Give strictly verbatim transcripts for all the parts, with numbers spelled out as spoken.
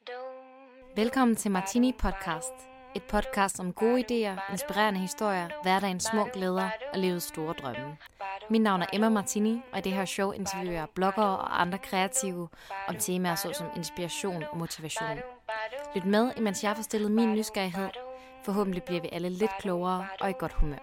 Velkommen til Martini Podcast. Et podcast om gode idéer, inspirerende historier, hverdagens små glæder og livets store drømme. Mit navn er Emma Martini, og i det her show interviewer jeg bloggere og andre kreative om temaer såsom inspiration og motivation. Lyt med, imens jeg får stillet min nysgerrighed. Forhåbentlig bliver vi alle lidt klogere og i godt humør.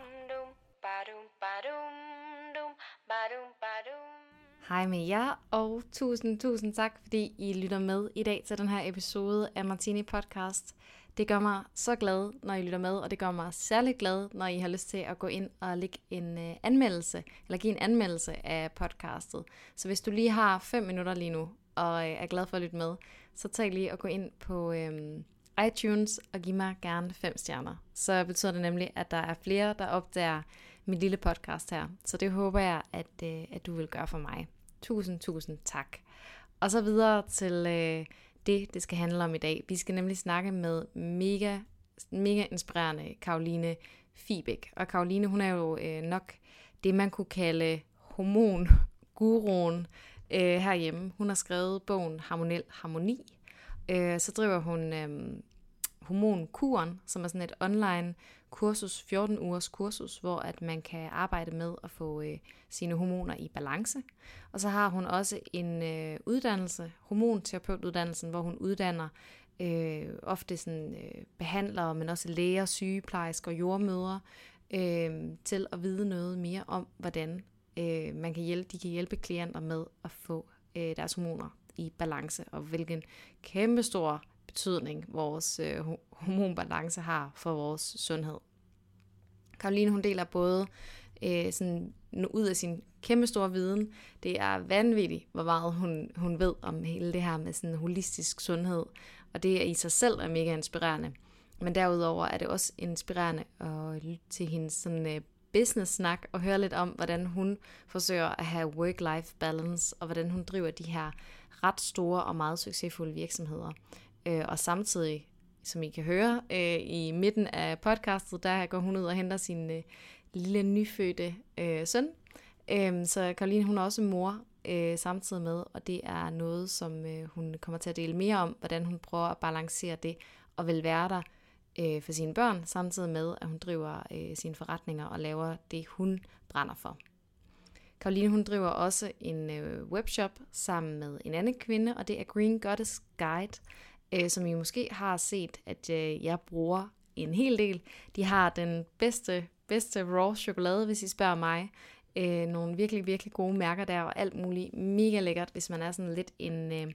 Hej med jer, og tusind, tusind tak, fordi I lytter med i dag til den her episode af Martini Podcast. Det gør mig så glad, når I lytter med, og det gør mig særlig glad, når I har lyst til at gå ind og lægge en uh, anmeldelse, eller give en anmeldelse af podcastet. Så hvis du lige har fem minutter lige nu, og uh, er glad for at lytte med, så tag lige og gå ind på um, iTunes og giv mig gerne fem stjerner. Så betyder det nemlig, at der er flere, der opdager mit lille podcast her. Så det håber jeg, at, uh, at du vil gøre for mig. Tusind, tusind tak. Og så videre til øh, det, det skal handle om i dag. Vi skal nemlig snakke med mega, mega inspirerende Caroline Fiebæk. Og Caroline, hun er jo øh, nok det, man kunne kalde hormonguruen øh, herhjemme. Hun har skrevet bogen Hormonel Harmoni. Øh, så driver hun øh, Hormonkuren, som er sådan et online kursus, fjorten ugers kursus, hvor at man kan arbejde med at få øh, sine hormoner i balance. Og så har hun også en øh, uddannelse, hormonterapeutuddannelsen, hvor hun uddanner øh, ofte sådan, øh, behandlere, men også læger, sygeplejersker og jordmødre, øh, til at vide noget mere om, hvordan øh, man kan hjælpe, de kan hjælpe klienter med at få øh, deres hormoner i balance, og hvilken kæmpestor betydning vores øh, hormonbalance har for vores sundhed. Caroline, hun deler både øh, sådan, ud af sin kæmpe store viden. Det er vanvittigt, hvor meget hun, hun ved om hele det her med sådan holistisk sundhed, og det er i sig selv er mega inspirerende. Men derudover er det også inspirerende at lytte til hendes sådan, øh, business-snak og høre lidt om, hvordan hun forsøger at have work-life balance, og hvordan hun driver de her ret store og meget succesfulde virksomheder. Øh, og samtidig, som I kan høre, øh, i midten af podcastet, der går hun ud og henter sin øh, lille nyfødte øh, søn. Øh, så Caroline, hun er også mor øh, samtidig med, og det er noget, som øh, hun kommer til at dele mere om, hvordan hun prøver at balancere det, og vil være der øh, for sine børn, samtidig med, at hun driver øh, sine forretninger og laver det, hun brænder for. Caroline, hun driver også en øh, webshop sammen med en anden kvinde, og det er Green Goddess Guide, øh, som I måske har set, at øh, jeg bruger en hel del. De har den bedste, bedste raw chokolade, hvis I spørger mig. Øh, nogle virkelig, virkelig gode mærker der, og alt muligt mega lækkert. Hvis man er sådan lidt en, øh,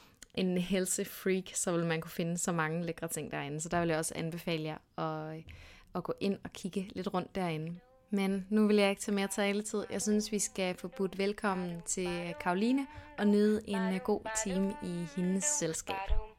en healthy freak, så vil man kunne finde så mange lækre ting derinde. Så der vil jeg også anbefale jer at, at gå ind og kigge lidt rundt derinde. Men nu vil jeg ikke tage mere taletid. Jeg synes, vi skal få budt velkommen til Caroline og nyde en god time i hendes selskab.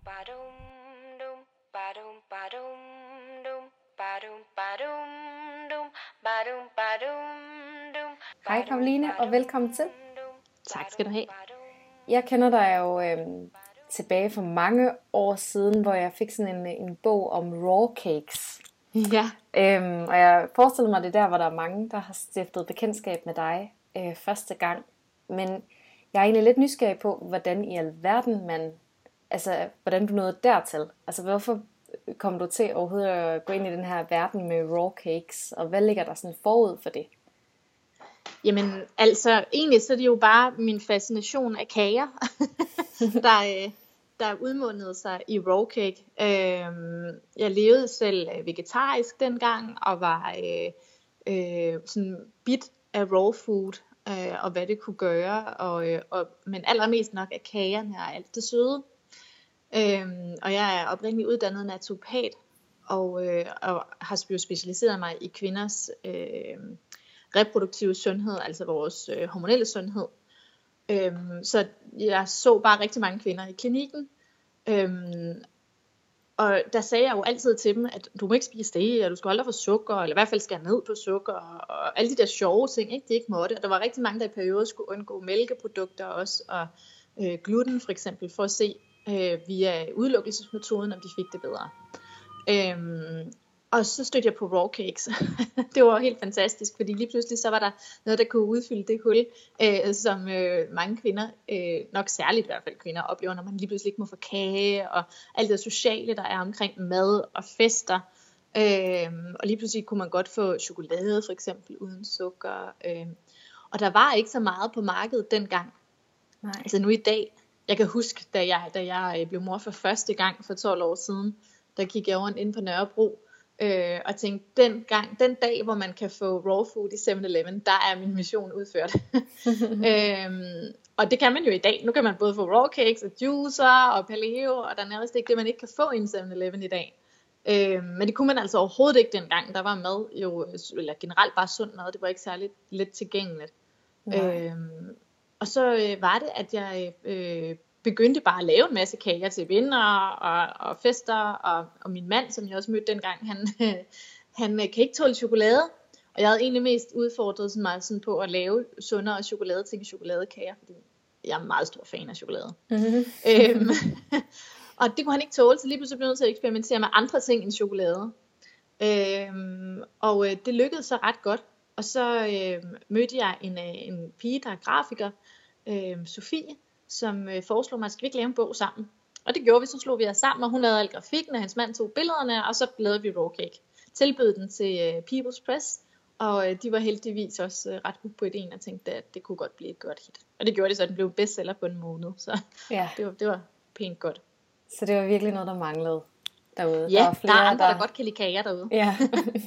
Hej Caroline, og velkommen til. Tak skal du have. Jeg kender dig jo øh, tilbage for mange år siden, hvor jeg fik sådan en, en bog om raw cakes. Ja. Øhm, og jeg forestiller mig, det der, hvor der er mange, der har stiftet bekendtskab med dig øh, første gang. Men jeg er egentlig lidt nysgerrig på, hvordan i alverden man, altså hvordan du nåede dertil. Altså hvorfor kom du til overhovedet at gå ind i den her verden med raw cakes, og hvad ligger der sådan forud for det? Jamen altså, egentlig så er det jo bare min fascination af kager, der, der udmundede sig i raw cake. Jeg levede selv vegetarisk dengang, og var øh, øh, sådan bit af raw food, øh, og hvad det kunne gøre, og, og, men allermest nok af kagerne og alt det søde. Øhm, og jeg er oprindeligt uddannet naturopat, og, øh, og har jo specialiseret mig i kvinders øh, reproduktive sundhed, altså vores øh, hormonelle sundhed. Øhm, så jeg så bare rigtig mange kvinder i klinikken, øhm, og der sagde jeg jo altid til dem, at du må ikke spise det, og du skal aldrig få sukker, eller i hvert fald skære ned på sukker, og, og alle de der sjove ting, ikke, de ikke måtte. Og der var rigtig mange, der i perioder skulle undgå mælkeprodukter også, og øh, gluten for eksempel, for at se øh, via udelukkelsesmetoden, om de fik det bedre. Øhm, Og så stødte jeg på raw cakes. Det var helt fantastisk, fordi lige pludselig så var der noget, der kunne udfylde det hul, øh, som øh, mange kvinder, øh, nok særligt i hvert fald kvinder, oplever, når man lige pludselig ikke må få kage, og alt det sociale, der er omkring mad og fester. Øh, og lige pludselig kunne man godt få chokolade, for eksempel, uden sukker. Øh. Og der var ikke så meget på markedet dengang. Nej. Altså nu i dag, jeg kan huske, da jeg, da jeg blev mor for første gang for tolv år siden, der gik jeg rundt ind på Nørrebro, Øh, og tænkte, den gang, den dag, hvor man kan få raw food i seven eleven, der er min mission udført. øhm, og det kan man jo i dag. Nu kan man både få raw cakes og juicer og paleo, og der er nærmest ikke det, man ikke kan få i en seven eleven i dag. Øhm, men det kunne man altså overhovedet ikke dengang. Der var mad jo, eller generelt bare sund mad, det var ikke særlig let tilgængeligt. Øhm, og så øh, var det, at jeg øh, begyndte bare at lave en masse kager til venner og, og fester, og, og min mand, som jeg også mødte dengang, han, han kan ikke tåle chokolade, og jeg havde egentlig mest udfordret sådan meget sådan på at lave sundere chokolade til chokoladekager, fordi jeg er meget stor fan af chokolade. Mm-hmm. øhm, og det kunne han ikke tåle, så lige pludselig blev jeg nødt til at eksperimentere med andre ting end chokolade. Øhm, og øh, det lykkedes så ret godt, og så øh, mødte jeg en, øh, en pige, der er grafiker, øh, Sofie, som øh, foreslog mig, at skal vi ikke lave en bog sammen? Og det gjorde vi, så slog vi os sammen, og hun lavede al grafikken, og hans mand tog billederne, og så lavede vi raw cake. Tilbød den til øh, People's Press, og øh, de var heldigvis også øh, ret hooked på ideen, og tænkte, at det kunne godt blive et godt hit. Og det gjorde det, så den blev bestseller på en måned, så ja. det, var, det var pænt godt. Så det var virkelig noget, der manglede derude? Ja, der, var flere, der er andre, der... der godt kan lide kager derude. Ja.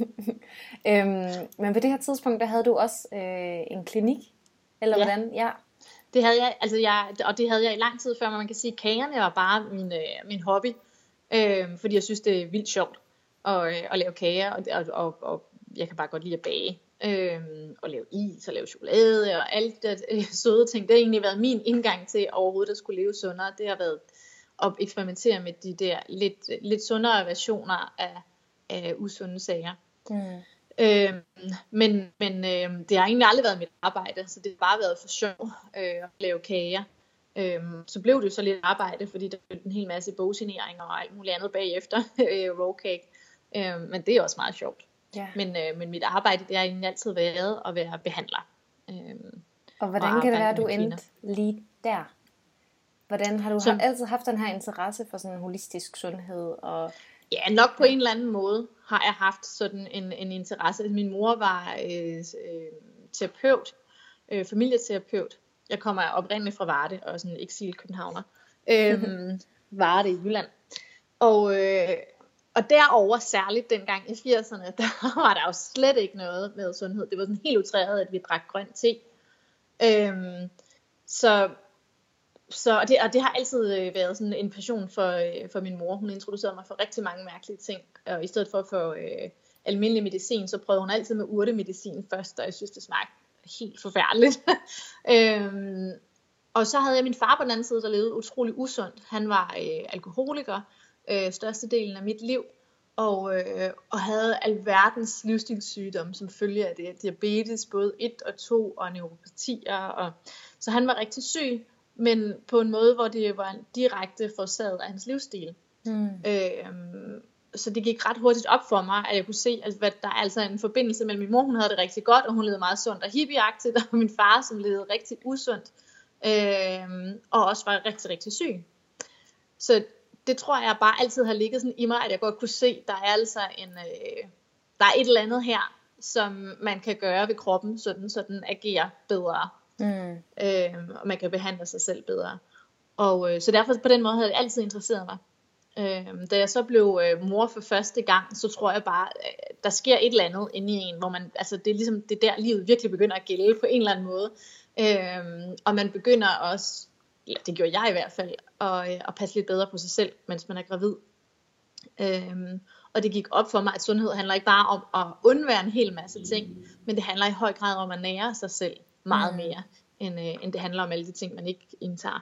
øhm, men på det her tidspunkt, der havde du også øh, en klinik, eller ja. hvordan? Ja. Det havde jeg, altså jeg, og det havde jeg i lang tid før, men man kan sige, at kagerne var bare min, øh, min hobby, øh, fordi jeg synes, det er vildt sjovt at, øh, at lave kager, og, og, og, og jeg kan bare godt lide at bage, øh, og lave is, og lave chokolade, og alt det øh, søde ting. Det har egentlig været min indgang til overhovedet at skulle leve sundere. Det har været at eksperimentere med de der lidt, lidt sundere versioner af, af usunde sager. Mm. Øhm, men men øhm, det har egentlig aldrig været mit arbejde, så det har bare været for sjov øh, at lave kager. Øhm, så blev det så lidt arbejde, fordi der blev en hel masse bogsigneringer og alt muligt andet bagefter, øh, raw cake. Øhm, men det er også meget sjovt. Ja. Men, øh, men mit arbejde, det har egentlig altid været at være behandler. Øhm, og hvordan og kan det være, at du endte lige der? Hvordan har du så, altid haft den her interesse for sådan en holistisk sundhed? Og ja, nok på en eller anden måde har jeg haft sådan en, en interesse. Min mor var øh, øh, terapeut, øh, familieterapeut. Jeg kommer oprindeligt fra Varde, og sådan en eksil-københavner. Øhm, Varde i Jylland. Og, øh, og derover særligt dengang i firserne, der var der jo slet ikke noget med sundhed. Det var sådan helt utræret, at vi drak grøn te. Øhm, så Så, og, det, og det har altid øh, været sådan en passion for, øh, for min mor. Hun introducerede mig for rigtig mange mærkelige ting. Og i stedet for at få øh, almindelig medicin, så prøvede hun altid med urtemedicin først, og jeg synes, det smagte helt forfærdeligt. øhm, og så havde jeg min far på den anden side, der levede utrolig usundt. Han var øh, alkoholiker øh, størstedelen af mit liv, og, øh, og havde alverdens livsstilssygdomme, som følge af det. Diabetes, både et og to, og neuropatier. Og, så han var rigtig syg, men på en måde, hvor det var direkte forårsaget af hans livsstil. Mm. Øhm, så det gik ret hurtigt op for mig, at jeg kunne se, at der er altså en forbindelse mellem min mor, hun havde det rigtig godt, og hun levede meget sundt og hippieagtigt, og min far, som levede rigtig usundt, øhm, og også var rigtig, rigtig syg. Så det tror jeg bare altid har ligget sådan i mig, at jeg godt kunne se, der er altså en, øh, der er et eller andet her, som man kan gøre ved kroppen, sådan, så den agerer bedre. Mm. Øhm, og man kan behandle sig selv bedre. Og øh, så derfor på den måde havde det altid interesseret mig. Øhm, da jeg så blev øh, mor for første gang, så tror jeg bare øh, der sker et eller andet inde i en, hvor man, altså det er ligesom det der livet virkelig begynder at gælde på en eller anden måde. Øhm, og man begynder også, eller det gjorde jeg i hvert fald, at, øh, at passe lidt bedre på sig selv, mens man er gravid. Øhm, og det gik op for mig, at sundhed handler ikke bare om at undvære en hel masse ting, men det handler i høj grad om at nære sig selv meget mere, end, øh, end det handler om alle de ting, man ikke indtager.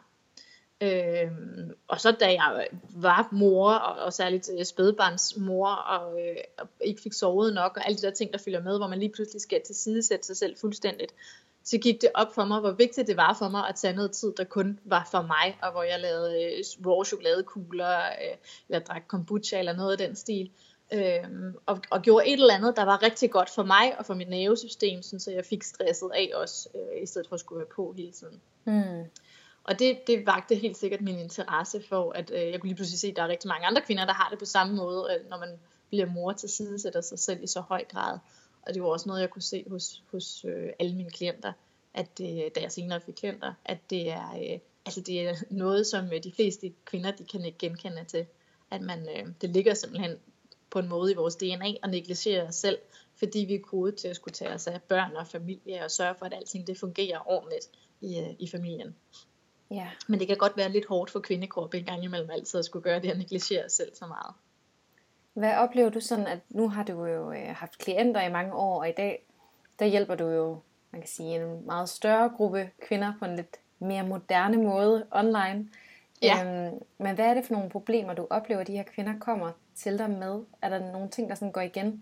Øhm, og så da jeg var mor, og, og særligt øh, spædbarnsmor, og, øh, og ikke fik sovet nok, og alle de der ting, der følger med, hvor man lige pludselig skal tilsidesætte sig selv fuldstændigt, så gik det op for mig, hvor vigtigt det var for mig at tage noget tid, der kun var for mig, og hvor jeg lavede øh, raw chokoladekugler, øh, eller drak kombucha, eller noget af den stil. Øhm, og, og gjorde et eller andet, der var rigtig godt for mig og for mit nervesystem, sådan, så jeg fik stresset af også, øh, i stedet for at skulle være på hele tiden. Mm. Og det, det vagte helt sikkert min interesse for, at øh, jeg kunne lige pludselig se, at der er rigtig mange andre kvinder, der har det på samme måde, øh, når man bliver mor til side, sætter sig selv i så høj grad. Og det var også noget, jeg kunne se hos, hos øh, alle mine klienter, at øh, da jeg senere fik klienter, at det er, øh, altså det er noget, som de fleste kvinder, de kan ikke genkende til. At man, øh, det ligger simpelthen på en måde i vores D N A og negligere os selv, fordi vi er kodet til at skulle tage os af børn og familie og sørge for, at alting det fungerer ordentligt i, øh, i familien. Ja. Men det kan godt være lidt hårdt for kvindekroppen en gang imellem altid at skulle gøre det og negligere os selv så meget. Hvad oplever du sådan, at nu har du jo øh, haft klienter i mange år, og i dag, der hjælper du jo, man kan sige, en meget større gruppe kvinder på en lidt mere moderne måde online. Ja. Øhm, men hvad er det for nogle problemer, du oplever, at de her kvinder kommer til dig med? Er der nogle ting, der sådan går igen?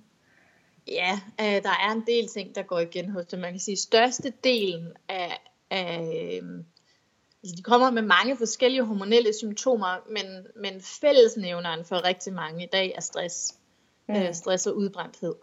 Ja, øh, der er en del ting, der går igen hos dem. Man kan sige, største delen af, af øh, altså de kommer med mange forskellige hormonelle symptomer, men, men fællesnævneren for rigtig mange i dag er stress. Mm. Øh, stress og udbrændthed.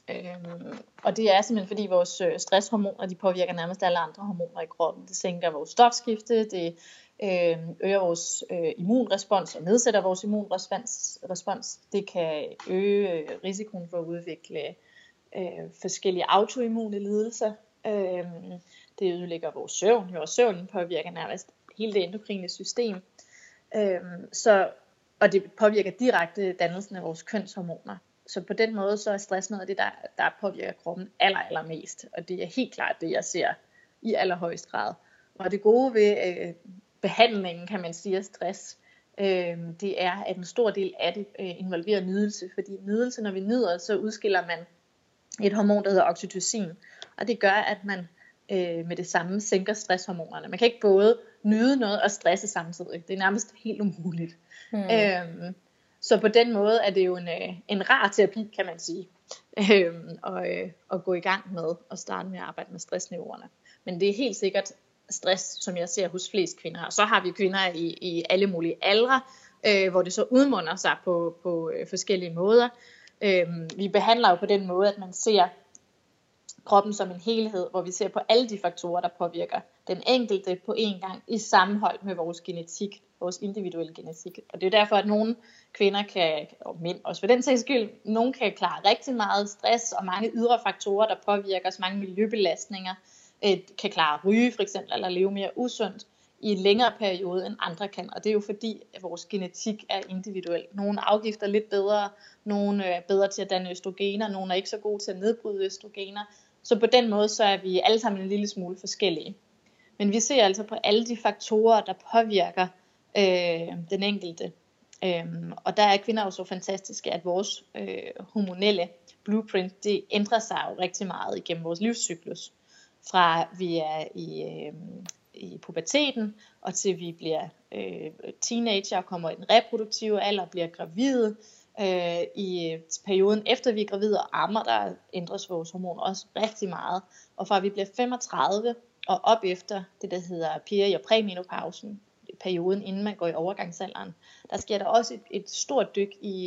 Øhm, og det er simpelthen fordi vores øh, stresshormoner, de påvirker nærmest alle andre hormoner i kroppen. Det sænker vores stofskifte, det øh, øger vores øh, immunrespons og nedsætter vores immunrespons. Respons. Det kan øge øh, risikoen for at udvikle øh, forskellige autoimmune lidelser. Øh, det ødelægger vores søvn. Vores søvn påvirker nærmest hele det endokrine system. Øh, så, og det påvirker direkte dannelsen af vores kønshormoner. Så på den måde, så er stress noget af det, der, der påvirker kroppen aller, allermest. Og det er helt klart det, jeg ser i allerhøjst grad. Og det gode ved øh, behandlingen, kan man sige, af stress, øh, det er, at en stor del af det øh, involverer nydelse. Fordi nydelse, når vi nyder, så udskiller man et hormon, der hedder oxytocin. Og det gør, at man øh, med det samme sænker stresshormonerne. Man kan ikke både nyde noget og stresse samtidig. Det er nærmest helt umuligt. Mm. Øh, Så på den måde er det jo en, en rar terapi, kan man sige, øhm, og, øh, at gå i gang med at starte med at arbejde med stressniveauerne. Men det er helt sikkert stress, som jeg ser hos flest kvinder. Og så har vi kvinder i, i alle mulige aldre, øh, hvor det så udmunder sig på, på øh, forskellige måder. Øhm, vi behandler jo på den måde, at man ser kroppen som en helhed, hvor vi ser på alle de faktorer, der påvirker den enkelte på en gang, i sammenhold med vores genetik, vores individuelle genetik. Og det er derfor, at nogle kvinder kan, og mænd også for den sags skyld, nogle kan klare rigtig meget stress og mange ydre faktorer, der påvirker os, mange miljøbelastninger, øh, kan klare at ryge for eksempel, eller leve mere usundt i en længere periode, end andre kan. Og det er jo fordi, at vores genetik er individuel. Nogle afgifter lidt bedre, nogle er bedre til at danne østrogener, nogle er ikke så gode til at nedbryde østrogener. Så på den måde, så er vi alle sammen en lille smule forskellige. Men vi ser altså på alle de faktorer, der påvirker øh, den enkelte. Øhm, og der er kvinder jo så fantastiske, at vores øh, hormonelle blueprint, det ændrer sig jo rigtig meget igennem vores livscyklus. Fra vi er i, øh, i puberteten, og til vi bliver øh, teenager og kommer i den reproduktive alder, bliver gravide. Øh, I perioden efter vi er gravide og ammer, der ændres vores hormoner også rigtig meget. Og fra vi bliver femogtredive og op efter det, der hedder peri- og præmenopausen, perioden inden man går i overgangsalderen, der sker der også et, et stort dyk i,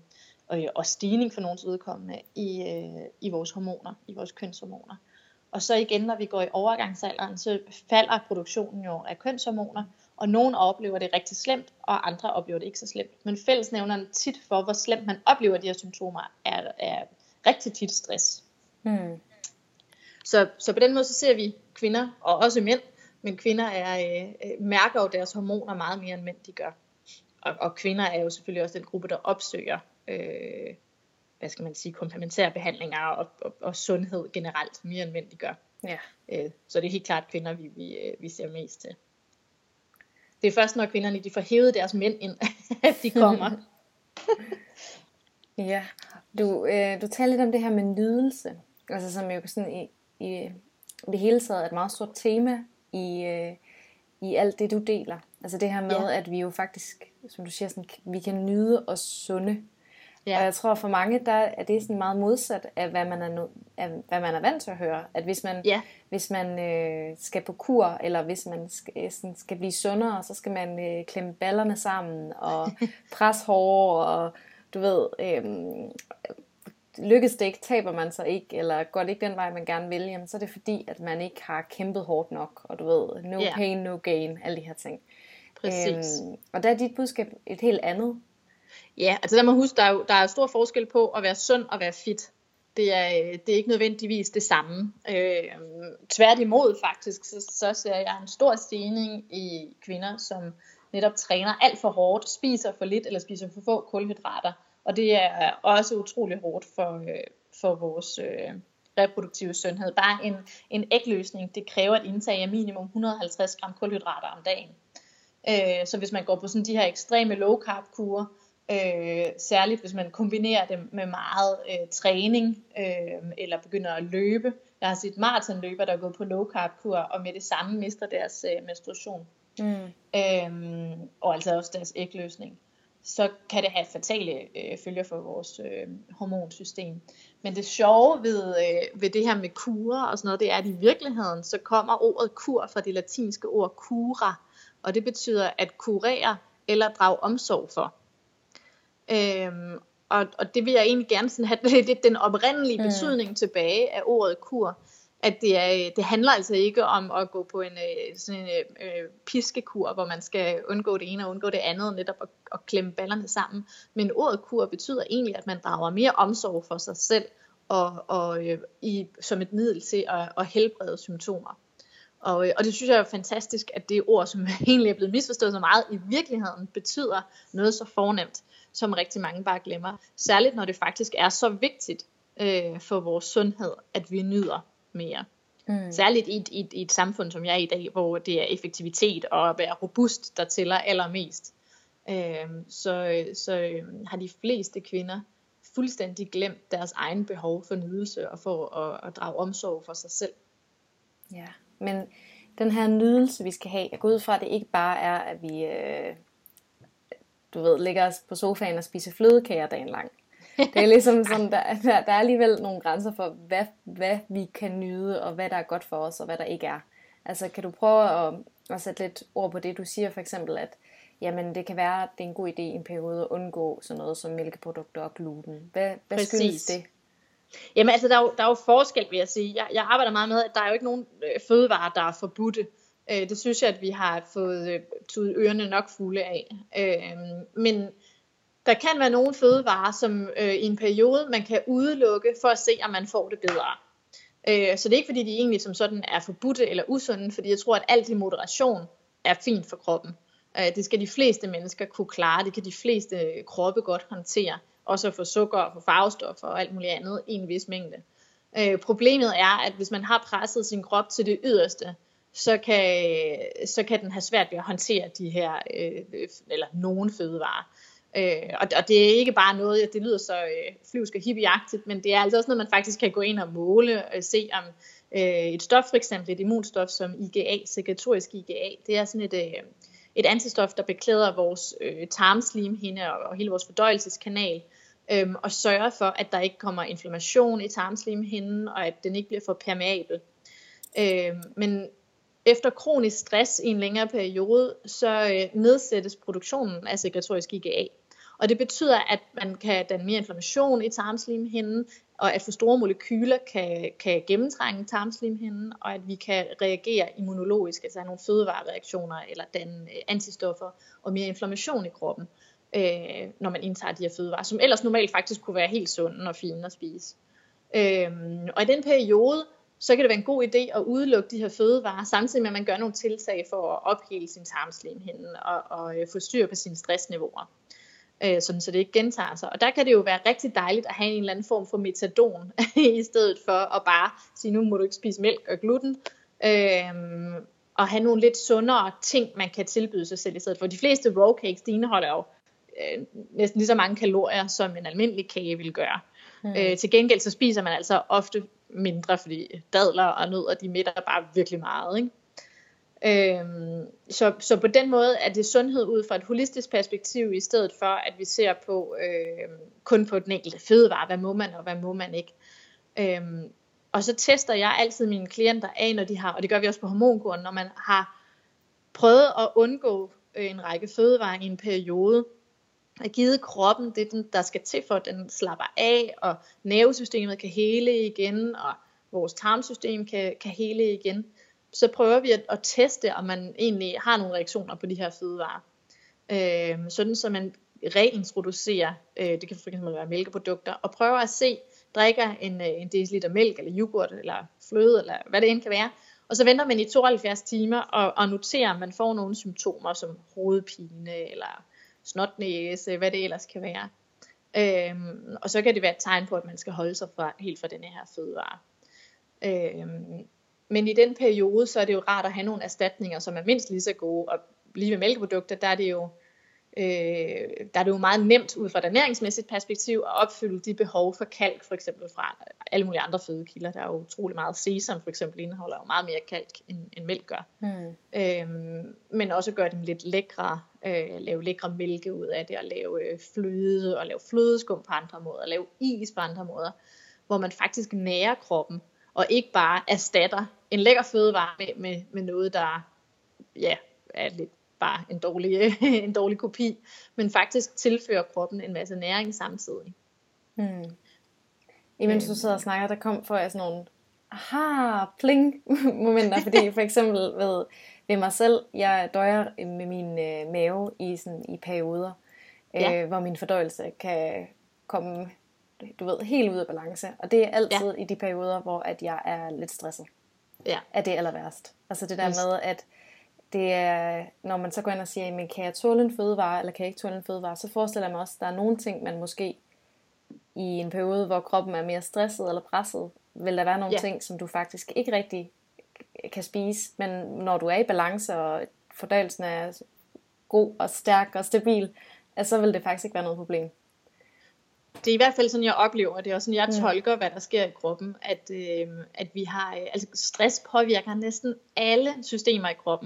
øh, og stigning for nogens vedkommende i, øh, i vores hormoner, i vores kønshormoner. Og så igen, når vi går i overgangsalderen, så falder produktionen jo af kønshormoner, og nogen oplever det rigtig slemt, og andre oplever det ikke så slemt. Men fællesnævneren tit for, hvor slemt man oplever de her symptomer, er, er rigtig tit stress. Hmm. Så, så på den måde så ser vi kvinder, og også mænd, men kvinder er, øh, mærker jo deres hormoner meget mere end mænd de gør. Og, og kvinder er jo selvfølgelig også den gruppe, der opsøger øh, hvad skal man sige, komplementære behandlinger og, og, og sundhed generelt mere end mænd de gør. Ja. Øh, så det er helt klart kvinder, vi, vi, vi ser mest til. Det er først, når kvinderne de får hævet deres mænd ind, at de kommer. Ja, du, øh, du taler lidt om det her med nydelse, altså som jo sådan i, i det hele taget er et meget stort tema i, øh, i alt det, du deler. Altså det her med, ja. At vi jo faktisk, som du siger, sådan, vi kan nyde os sunde. Ja. Og jeg tror for mange, der er det sådan meget modsat af, hvad man er, af, hvad man er vant til at høre. At hvis man, ja. hvis man øh, skal på kur, eller hvis man skal, sådan, skal blive sundere, så skal man øh, klemme ballerne sammen, og presse hårdt, og du ved, øhm, lykkes det ikke, taber man sig ikke, eller går det ikke den vej, man gerne vil, jamen, så er det fordi, at man ikke har kæmpet hårdt nok, og du ved, no yeah. pain, no gain, alle de her ting. Præcis. Øhm, og der er dit budskab et helt andet. Ja, altså der må huske, der er, jo, der er stor forskel på at være sund og være fit. Det er, det er ikke nødvendigvis det samme. Øh, tværtimod faktisk, så, så ser jeg en stor stigning i kvinder, som netop træner alt for hårdt, spiser for lidt eller spiser for få kulhydrater. Og det er også utrolig hårdt for, øh, for vores øh, reproduktive sundhed. Bare en, en ægløsning, det kræver et indtag af minimum et hundrede og halvtreds gram kulhydrater om dagen. Øh, så hvis man går på sådan de her ekstreme low carb kurer, øh, særligt hvis man kombinerer det med meget øh, træning øh, eller begynder at løbe. Jeg har set maratonløbere, der er gået på low carb kur og med det samme mister deres øh, menstruation. Mm. Øh, og altså også deres ægløsning. Så kan det have fatale øh, følger for vores øh, hormonsystem. Men det sjove ved, øh, ved det her med kurer og sådan noget, det er, at i virkeligheden så kommer ordet kur fra det latinske ord cura, og det betyder at kurere eller drage omsorg for. Øhm, og, og det vil jeg egentlig gerne sådan have lidt den oprindelige mm. betydning tilbage af ordet kur, at det, er, det handler altså ikke om at gå på en, sådan en øh, piskekur, hvor man skal undgå det ene og undgå det andet, netop at, at klemme ballerne sammen. Men ordet kur betyder egentlig, at man drager mere omsorg for sig selv, og, og øh, i, som et middel til at, at helbrede symptomer. Og, og det synes jeg er fantastisk, at det ord, som egentlig er blevet misforstået så meget, i virkeligheden betyder noget så fornemt, som rigtig mange bare glemmer. Særligt når det faktisk er så vigtigt øh, for vores sundhed, at vi nyder mere. Mm. Særligt i et, i, et, i et samfund som jeg er i dag, hvor det er effektivitet og at være robust, der tæller allermest. Øh, så så øh, har de fleste kvinder fuldstændig glemt deres egen behov for nydelse og for at, at drage omsorg for sig selv. Ja, men den her nydelse, vi skal have, jeg går ud fra, at det ikke bare er, at vi øh, du ved, ligger os på sofaen og spiser flødekager dagen lang. Det er ligesom sådan, der, der, der er alligevel nogle grænser for, hvad, hvad vi kan nyde, og hvad der er godt for os, og hvad der ikke er. Altså, kan du prøve at, at sætte lidt ord på det, du siger for eksempel, at jamen, det kan være, at det er en god idé i en periode at undgå sådan noget som mælkeprodukter og gluten. Hvad, hvad skyldes det? Jamen altså, der er, jo, der er jo forskel, vil jeg sige. Jeg, jeg arbejder meget med, at der er jo ikke nogen øh, fødevarer, der er forbudte. Øh, det synes jeg, at vi har fået øh, tudet ørerne nok fulde af. Øh, men der kan være nogle fødevarer, som øh, i en periode, man kan udelukke for at se, om man får det bedre. Øh, så det er ikke, fordi de egentlig som sådan er forbudte eller usunde, fordi jeg tror, at alt i moderation er fint for kroppen. Øh, det skal de fleste mennesker kunne klare. Det kan de fleste kroppe godt håndtere. Også at få sukker og få farvestoffer og alt muligt andet i en vis mængde. Øh, problemet er, at hvis man har presset sin krop til det yderste, så kan, så kan den have svært ved at håndtere de her, øh, eller nogen fødevarer. Øh, og, og det er ikke bare noget, det lyder så øh, flyvsk og hippieagtigt, men det er altså også noget, man faktisk kan gå ind og måle og se om øh, et stof, for eksempel et immunstof som I G A, sekretorisk I G A, det er sådan et, øh, et antistof, der beklæder vores øh, tarmslimhinde og, og hele vores fordøjelseskanal, øh, og sørger for, at der ikke kommer inflammation i tarmslimhinden, og at den ikke bliver for permeabel. Øh, men efter kronisk stress i en længere periode, så øh, nedsættes produktionen af sekretorisk I G A. Og det betyder, at man kan danne mere inflammation i tarmslimhinden, og at for store molekyler kan, kan gennemtrænge tarmslimhinden, og at vi kan reagere immunologisk, altså have nogle fødevarereaktioner, eller danne antistoffer og mere inflammation i kroppen, øh, når man indtager de her fødevarer, som ellers normalt faktisk kunne være helt sunde og fine at spise. Øh, og i den periode, så kan det være en god idé at udelukke de her fødevarer, samtidig med at man gør nogle tiltag for at ophele sin tarmslimhinde og, og få styr på sine stressniveauer, øh, sådan så det ikke gentager sig. Og der kan det jo være rigtig dejligt at have en eller anden form for metadon, i stedet for at bare sige, nu må du ikke spise mælk og gluten, øh, og have nogle lidt sundere ting, man kan tilbyde sig selv i stedet for. De fleste raw cakes, de indeholder jo øh, næsten lige så mange kalorier, som en almindelig kage vil gøre. Mm. Øh, til gengæld så spiser man altså ofte mindre, fordi dadler og nødder, de mætter bare virkelig meget, ikke? Øhm, så, så på den måde er det sundhed ud fra et holistisk perspektiv, i stedet for at vi ser på øh, kun på den enkelte fødevare, hvad må man og hvad må man ikke. Øhm, og så tester jeg altid mine klienter af, når de har, og det gør vi også på hormonkuren, når man har prøvet at undgå øh, en række fødevarer i en periode, at givet kroppen det, den, der skal til for, at den slapper af, og nervesystemet kan hele igen, og vores tarmsystem kan, kan hele igen, så prøver vi at, at teste, om man egentlig har nogle reaktioner på de her fødevarer. Øh, sådan så man reintroducerer, øh, det kan fx være mælkeprodukter, og prøver at se, drikker en, en deciliter mælk, eller yoghurt, eller fløde, eller hvad det end kan være, og så venter man i tooghalvfjerds timer, og, og noterer, om man får nogle symptomer, som hovedpine, eller snotnæse, hvad det ellers kan være. Øhm, og så kan det være et tegn på, at man skal holde sig fra, helt fra denne her fødevare. Øhm, men i den periode, så er det jo rart at have nogle erstatninger, som er mindst lige så gode, og lige ved mælkeprodukter, der er det jo Øh, der er det jo meget nemt ud fra et ernæringsmæssigt perspektiv at opfylde de behov for kalk, for eksempel fra alle mulige andre fødekilder. Der er jo utrolig meget sesam, for eksempel, indeholder jo meget mere kalk, end, end mælk gør. Mm. Øhm, men også gøre dem lidt lækre, øh, lave lækre mælke ud af det, og lave øh, fløde, og lave flødeskum på andre måder, og lave is på andre måder, hvor man faktisk nærer kroppen, og ikke bare erstatter en lækker fødevare med, med, med noget, der ja, er lidt bare en dårlig, en dårlig kopi, men faktisk tilfører kroppen en masse næring samtidig. Hmm. Imens du sidder og snakker, der kom for sådan nogle aha, pling momenter, fordi for eksempel ved, ved mig selv, jeg døjer med min øh, mave i, sådan, i perioder, ja. øh, hvor min fordøjelse kan komme, du ved, helt ud af balance, og det er altid ja. i de perioder, hvor at jeg er lidt stresset. Ja. Er det aller værst. Altså det der yes. med, at det er, når man så går ind og siger, men kan jeg tåle en fødevare, eller kan jeg ikke tåle en fødevare, så forestiller jeg mig også, at der er nogle ting, man måske i en periode, hvor kroppen er mere stresset eller presset, vil der være nogle yeah. ting, som du faktisk ikke rigtig kan spise, men når du er i balance, og fordøjelsen er god og stærk og stabil, så vil det faktisk ikke være noget problem. Det er i hvert fald sådan, jeg oplever det, og sådan jeg mm. tolker, hvad der sker i kroppen, at, øh, at vi har, altså stress påvirker næsten alle systemer i kroppen.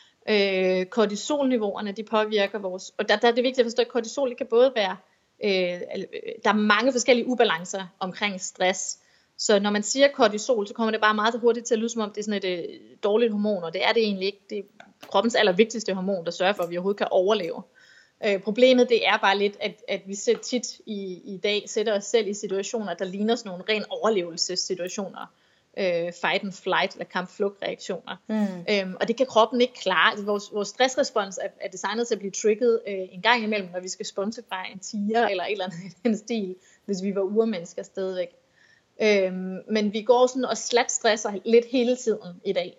Øh, kortisolniveauerne, de påvirker vores, og der, der er det vigtigt at forstå, at kortisol det kan både være, øh, der er mange forskellige ubalancer omkring stress, så når man siger kortisol, så kommer det bare meget hurtigt til at lyde som om, det er sådan et øh, dårligt hormon, og det er det egentlig ikke. Det er kroppens allervigtigste hormon, der sørger for, at vi overhovedet kan overleve. Øh, problemet det er bare lidt, at, at vi selv tit i, i dag sætter os selv i situationer, der ligner sådan nogle ren overlevelsessituationer. Øh, fight and flight eller kamp-flugt-reaktioner. Mm. Øhm, og det kan kroppen ikke klare. Altså, vores, vores stressrespons er, er designet til at blive trigget øh, en gang imellem, når vi skal sponse fra en tiger eller et eller andet i den stil, hvis vi var urmennesker stadigvæk. Øhm, men vi går sådan og slat stresser lidt hele tiden i dag.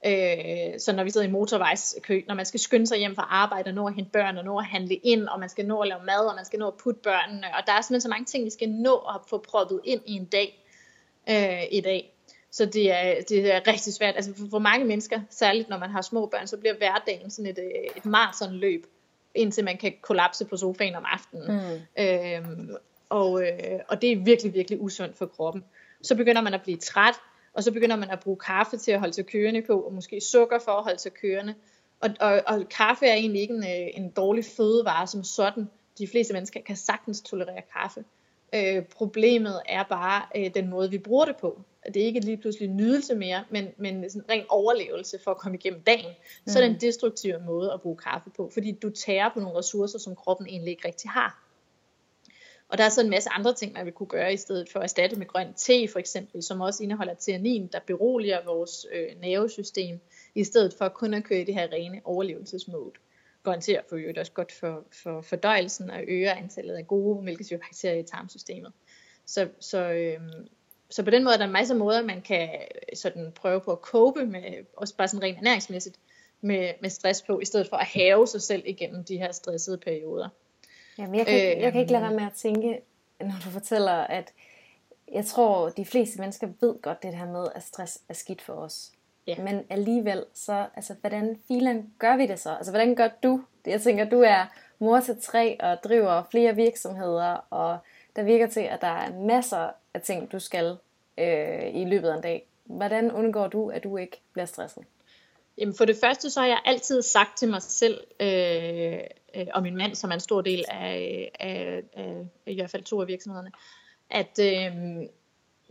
Øh, så når vi sidder i motorvejskø, når man skal skynde sig hjem fra arbejde og nå at hente børn og nå at handle ind, og man skal nå at lave mad, og man skal nå at putte børnene, og der er simpelthen så mange ting, vi skal nå at få proppet ind i en dag øh, i dag. Så det er, det er rigtig svært. Altså for, for mange mennesker, særligt når man har små børn, så bliver hverdagen sådan et, et maratonløb, indtil man kan kollapse på sofaen om aftenen. Mm. Øhm, og, øh, og det er virkelig, virkelig usundt for kroppen. Så begynder man at blive træt, og så begynder man at bruge kaffe til at holde sig kørende på, og måske sukker for at holde sig kørende. Og, og, og kaffe er egentlig ikke en, en dårlig fødevare som sådan. De fleste mennesker kan sagtens tolerere kaffe. Øh, problemet er bare øh, den måde, vi bruger det på. Det er ikke lige pludselig nydelse mere, men, men sådan en ren overlevelse for at komme igennem dagen. Mm. Så er det en destruktiv måde at bruge kaffe på, fordi du tærer på nogle ressourcer, som kroppen egentlig ikke rigtig har. Og der er så en masse andre ting, man vil kunne gøre i stedet for at erstatte med grøn te for eksempel, som også indeholder theanin, der beroliger vores øh, nervesystem, i stedet for kun at køre i det her rene overlevelsesmode. Grøn te er for øvrigt også godt for, for fordøjelsen og øger antallet af gode mælkesyrebakterier i tarmsystemet. Så, så, øh, så på den måde er der en masse måder, man kan sådan prøve på at cope med, også bare sådan rent ernæringsmæssigt, med, med stress på, i stedet for at have sig selv igennem de her stressede perioder. Jamen, jeg, kan, øh, jeg kan ikke lade være med at tænke, når du fortæller, at jeg tror, de fleste mennesker ved godt det her med, at stress er skidt for os. Ja. Men alligevel, så, altså, hvordan filen gør vi det så? Altså, hvordan gør du det? Jeg tænker, du er mor til tre og driver flere virksomheder, og der virker til, at der er masser af ting, du skal øh, i løbet af en dag. Hvordan undgår du, at du ikke bliver stresset? Jamen for det første, så har jeg altid sagt til mig selv, øh, øh, og min mand, som er en stor del af, af, af i hvert fald to af virksomhederne, at øh,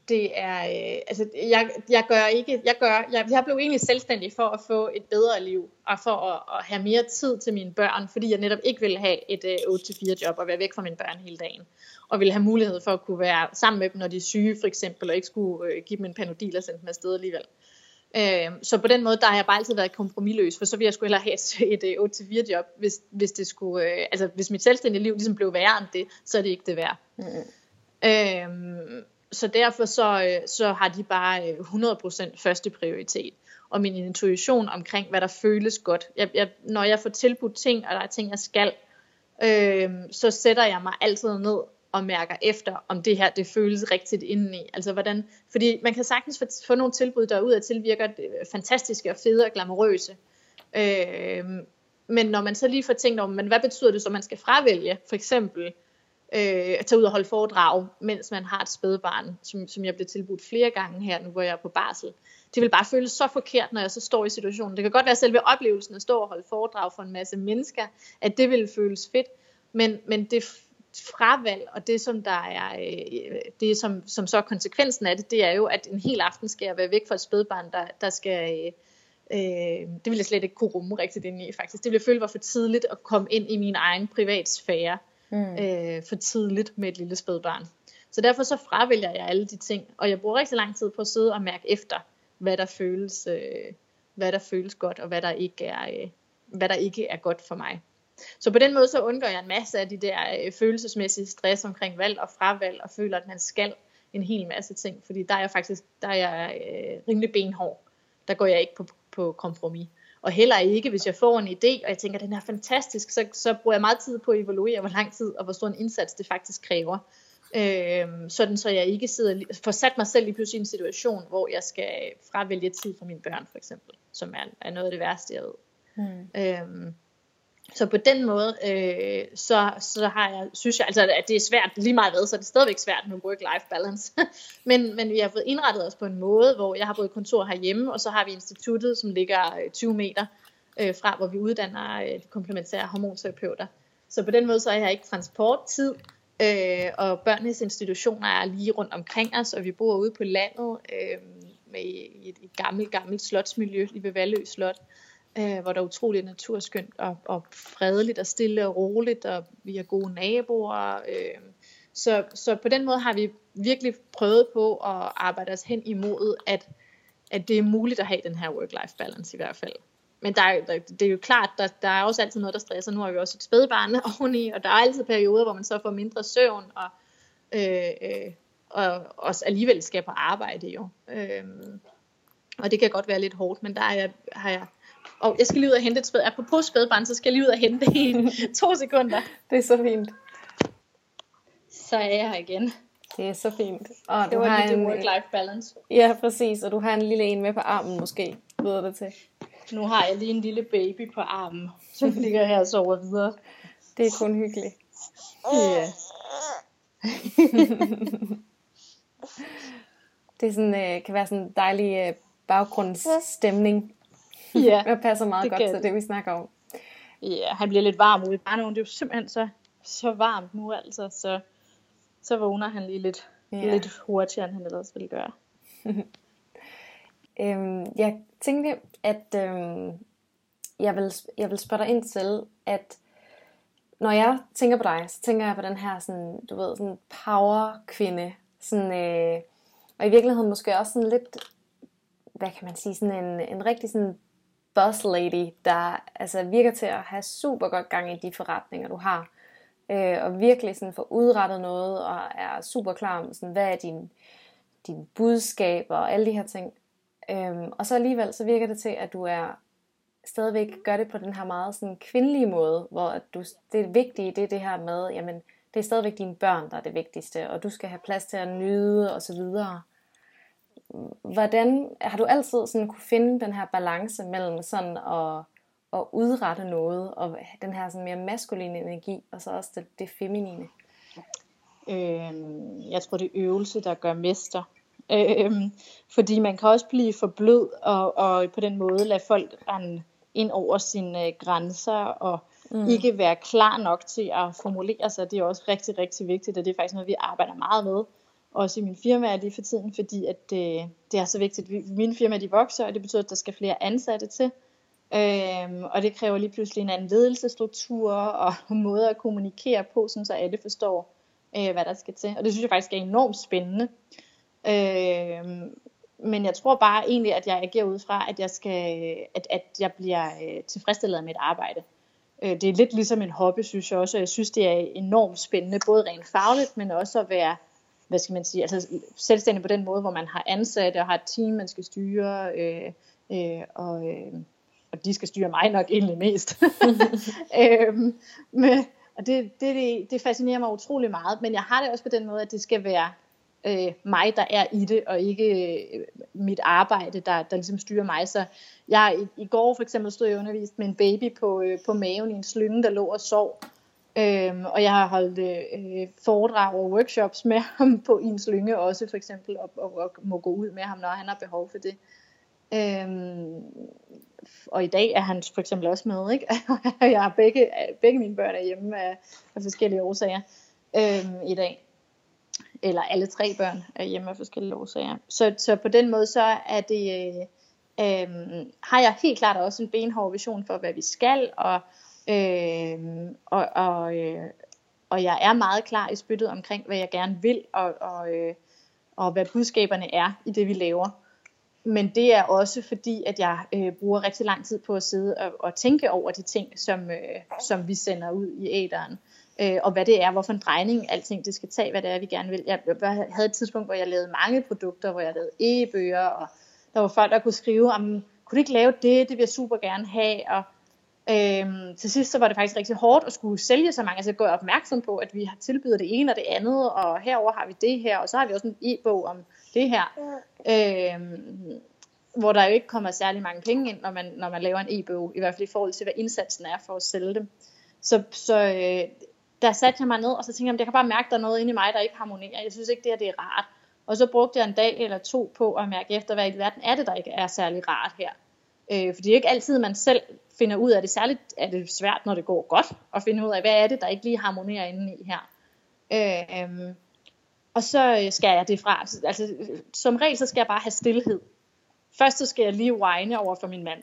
det er, øh, altså jeg, jeg gør ikke, jeg gør, jeg, jeg blev egentlig selvstændig for at få et bedre liv, og for at, at have mere tid til mine børn, fordi jeg netop ikke ville have et øh, otte til fire job, og være væk fra mine børn hele dagen, og ville have mulighed for at kunne være sammen med dem, når de er syge for eksempel, og ikke skulle øh, give dem en Panodil og sende dem afsted alligevel. Øh, så på den måde, der har jeg bare altid været kompromisløs, for så ville jeg skulle hellere have et, et, et otte til fire job, hvis, hvis det skulle, øh, altså hvis mit selvstændige liv ligesom blev værre end det, så er det ikke det værd. Mm-hmm. Øh, Så derfor så, så har de bare hundrede procent første prioritet. Og min intuition omkring, hvad der føles godt. Jeg, jeg, når jeg får tilbudt ting, og der er ting, jeg skal, øh, så sætter jeg mig altid ned og mærker efter, om det her, det føles rigtigt indeni. Altså hvordan, fordi man kan sagtens få, få nogle tilbud, der udad til virker fantastiske og fede og glamourøse. Øh, men når man så lige får tænkt over, men hvad betyder det så, man skal fravælge? For eksempel Øh, at tage ud og holde foredrag, mens man har et spædbarn, som, som jeg blev tilbudt flere gange her, nu hvor jeg er på barsel. Det vil bare føles så forkert, når jeg så står i situationen. Det kan godt være selve oplevelsen at stå og holde foredrag for en masse mennesker, at det vil føles fedt, men, men det fravalg, og det som der er, øh, det som, som så er konsekvensen af det, det er jo, at en hel aften skal jeg være væk fra et spædbarn, der, der skal... Øh, det vil jeg slet ikke kunne rumme rigtigt ind i, faktisk. Det ville jeg føle var for tidligt at komme ind i min egen privatsfære. Mm. Øh, for tidligt med et lille spædbarn. Så derfor så fravælger jeg alle de ting, og jeg bruger rigtig lang tid på at sidde og mærke efter, hvad der føles, øh, hvad der føles godt, og hvad der ikke er, øh, hvad der ikke er godt for mig. Så på den måde så undgår jeg en masse af de der øh, følelsesmæssige stress omkring valg og fravalg, og føler, at man skal en hel masse ting, fordi der er jeg faktisk, der er jeg øh, rimelig benhård. Der går jeg ikke på, på kompromis. Og heller ikke, hvis jeg får en idé, og jeg tænker, at den er fantastisk, så, så bruger jeg meget tid på at evaluere, hvor lang tid og hvor stor en indsats det faktisk kræver. Øhm, sådan så jeg ikke sidder, får sat mig selv i pludselig en situation, hvor jeg skal fravælge tid fra mine børn, for eksempel, som er, er noget af det værste, jeg ved. Mm. Øhm, så på den måde, øh, så, så har jeg, synes jeg, altså, at det er svært lige meget hvad, så er det stadigvæk svært med work-life balance. men, men vi har fået indrettet os på en måde, hvor jeg har både kontor herhjemme, og så har vi instituttet, som ligger tyve meter øh, fra, hvor vi uddanner øh, de komplementære hormonterapeuter. Så på den måde, så har jeg ikke transporttid, øh, og børnenes institutioner er lige rundt omkring os, og vi bor ude på landet øh, med i et, et gammelt, gammelt slotsmiljø lige ved Vallø Slot. Øh, hvor der er utroligt naturskønt og, og fredeligt og stille og roligt, og vi har gode naboer. Øh. Så, så på den måde har vi virkelig prøvet på at arbejde os hen imod, at, at det er muligt at have den her work-life balance i hvert fald. Men der er, der, det er jo klart, der, der er også altid noget, der stresser. Nu har vi også et spædbarn oveni, og der er altid perioder, hvor man så får mindre søvn, og, øh, øh, og også alligevel skal på arbejde jo. Øh, og det kan godt være lidt hårdt, men der er jeg, har jeg og jeg skal lige ud og hente et spædbarn. Apropos spædbarn, så skal jeg lige ud og hente i to sekunder. Det er så fint. Så er jeg her igen. Det er så fint. Og det du var har lidt en work-life balance. Ja, præcis. Og du har en lille en med på armen måske, lyder det til. Nu har jeg lige en lille baby på armen, som ligger her og sover videre. Det er kun hyggeligt. Ja. Det er sådan, øh, kan være sådan en dejlig øh, baggrundsstemning. Ja, det passer meget det godt til det, vi snakker om. Ja, han bliver lidt varm ude i barnehaven. Det er jo simpelthen så, så varmt nu, altså. Så, så vågner han lige lidt, ja. lidt hurtigere, end han ellers ville gøre. øhm, jeg tænkte, at øhm, jeg, vil, jeg vil spørge dig ind til, at når jeg tænker på dig, så tænker jeg på den her sådan, du ved, sådan power-kvinde. Sådan, øh, og i virkeligheden måske også sådan lidt, hvad kan man sige, sådan en, en rigtig sådan boss lady, der altså virker til at have super godt gang i de forretninger, du har. Øh, og virkelig sådan får udrettet noget, og er super klar om, sådan, hvad er din, din budskaber og alle de her ting. Øhm, og så alligevel, så virker det til, at du er stadigvæk gør det på den her meget sådan kvindelige måde, hvor at du, det vigtige, det er det her med, jamen, det er stadigvæk dine børn, der er det vigtigste, og du skal have plads til at nyde, og så videre. Hvordan, har du altid sådan kunne finde den her balance mellem sådan at, at udrette noget, og den her sådan mere maskuline energi, og så også det, det feminine? Øhm, jeg tror, det er øvelse, der gør mester. Øhm, fordi man kan også blive for blød, og, og på den måde lade folk rende ind over sine øh, grænser, og mm. ikke være klar nok til at formulere sig. Det er også rigtig, rigtig vigtigt, og det er faktisk noget, vi arbejder meget med. også i min firma lige for tiden, fordi at det, det er så vigtigt. Mine firmaer de vokser, og det betyder, at der skal flere ansatte til. Øhm, og det kræver lige pludselig en anden ledelsesstruktur og måder at kommunikere på, sådan så alle forstår, øh, hvad der skal til. Og det synes jeg faktisk er enormt spændende. Øhm, men jeg tror bare egentlig, at jeg agerer ud fra, at jeg, skal, at, at jeg bliver øh, tilfredsstillet af mit arbejde. Øh, det er lidt ligesom en hobby, synes jeg også. Og jeg synes, det er enormt spændende, både rent fagligt, men også at være, hvad skal man sige, altså selvstændig på den måde, hvor man har ansatte og har et team, man skal styre, øh, øh, og... Øh, og de skal styre mig nok egentlig mest. øhm, men, og det, det, det fascinerer mig utrolig meget, men jeg har det også på den måde, at det skal være øh, mig, der er i det, og ikke øh, mit arbejde, der, der ligesom styrer mig. Så jeg i, i går for eksempel stod jeg undervist med en baby på, øh, på maven i en slynge, der lå og sov. Øhm, og jeg har holdt øh, foredrag og workshops med ham på i en slynge også for eksempel, og, og, og må gå ud med ham, når han har behov for det. Øhm, og i dag er han for eksempel også med, ikke? Jeg har begge, begge mine børn er hjemme af, af forskellige årsager øhm, i dag, eller alle tre børn er hjemme af forskellige årsager. Så, så på den måde så er det, øh, øh, har jeg helt klart også en benhård vision for hvad vi skal, og øh, og, og, øh, og jeg er meget klar i spyttet omkring hvad jeg gerne vil, og, og, øh, og hvad budskaberne er i det vi laver. Men det er også fordi, at jeg øh, bruger rigtig lang tid på at sidde og, og tænke over de ting, som, øh, som vi sender ud i æteren. Øh, og hvad det er, hvorfor en drejning alting det skal tage, hvad det er, vi gerne vil. Jeg, jeg havde et tidspunkt, hvor jeg lavede mange produkter, hvor jeg lavede e-bøger, og der var folk, der kunne skrive, om kunne du ikke lave det, det vil jeg super gerne have. Og øh, til sidst så var det faktisk rigtig hårdt at skulle sælge så mange. Altså jeg går opmærksom på, at vi har tilbydet det ene og det andet, og herover har vi det her, og så har vi også en e-bog om det her, ja. øhm, hvor der jo ikke kommer særlig mange penge ind, når man, når man laver en e-bog, i hvert fald i forhold til, hvad indsatsen er for at sælge dem. Så, så øh, der satte jeg mig ned, og så tænkte jeg, jeg kan bare mærke, der er noget inde i mig, der ikke harmonerer. Jeg synes ikke, det her det er rart. Og så brugte jeg en dag eller to på at mærke efter, hvad i verden er det, der ikke er særlig rart her. Øh, for det er ikke altid, man selv finder ud af det. Særligt er det svært, når det går godt, at finde ud af, hvad er det, der ikke lige harmonerer inde i her. Øh, Og så skal jeg det fra. Altså, som regel, så skal jeg bare have stillhed. Først så skal jeg lige whine over for min mand.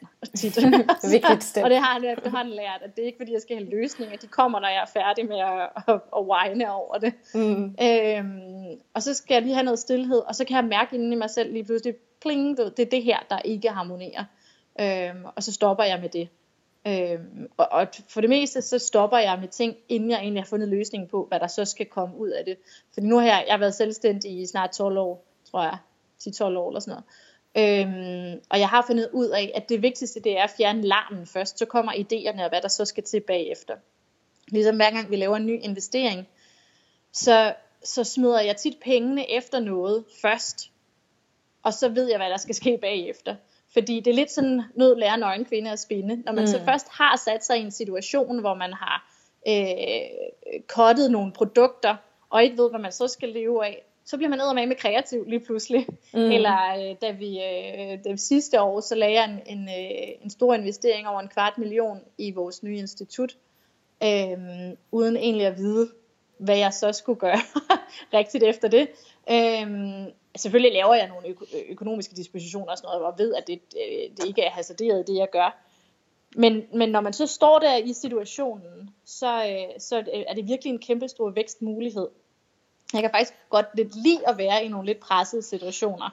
Og det har han efterhånden lært, at det er ikke fordi, jeg skal have løsninger. De kommer, når jeg er færdig med at, at, at whine over det. Mm. Øhm, og så skal jeg lige have noget stillhed. Og så kan jeg mærke inden i mig selv lige pludselig, pling, det er det her, der ikke harmonerer. Øhm, og så stopper jeg med det. Øhm, og, og for det meste så stopper jeg med ting, inden jeg egentlig har fundet løsningen på, hvad der så skal komme ud af det. Fordi nu har jeg, jeg har været selvstændig i snart tolv år, tror jeg, ti tolv år eller sådan noget. Øhm, og jeg har fundet ud af, at det vigtigste det er at fjerne larmen først, så kommer idéerne og hvad der så skal til bagefter. Ligesom hver gang vi laver en ny investering, så, så smider jeg tit pengene efter noget først, og så ved jeg, hvad der skal ske bagefter. Fordi det er lidt sådan, nød lærer nøgen kvinde at spinde. Når man mm. så først har sat sig i en situation, hvor man har øh, cuttet nogle produkter, og ikke ved, hvad man så skal leve af, så bliver man eddermame med kreativ lige pludselig. Mm. Eller øh, da vi øh, det sidste år, så lagde jeg en, en, øh, en stor investering over en kvart million i vores nye institut, øh, uden egentlig at vide, hvad jeg så skulle gøre rigtigt efter det. Øh, Selvfølgelig laver jeg nogle øko- økonomiske dispositioner og sådan noget, og ved, at det, det ikke er hasarderet, det jeg gør. Men, men når man så står der i situationen, så, så er det virkelig en kæmpe stor vækstmulighed. Jeg kan faktisk godt lidt lide at være i nogle lidt pressede situationer.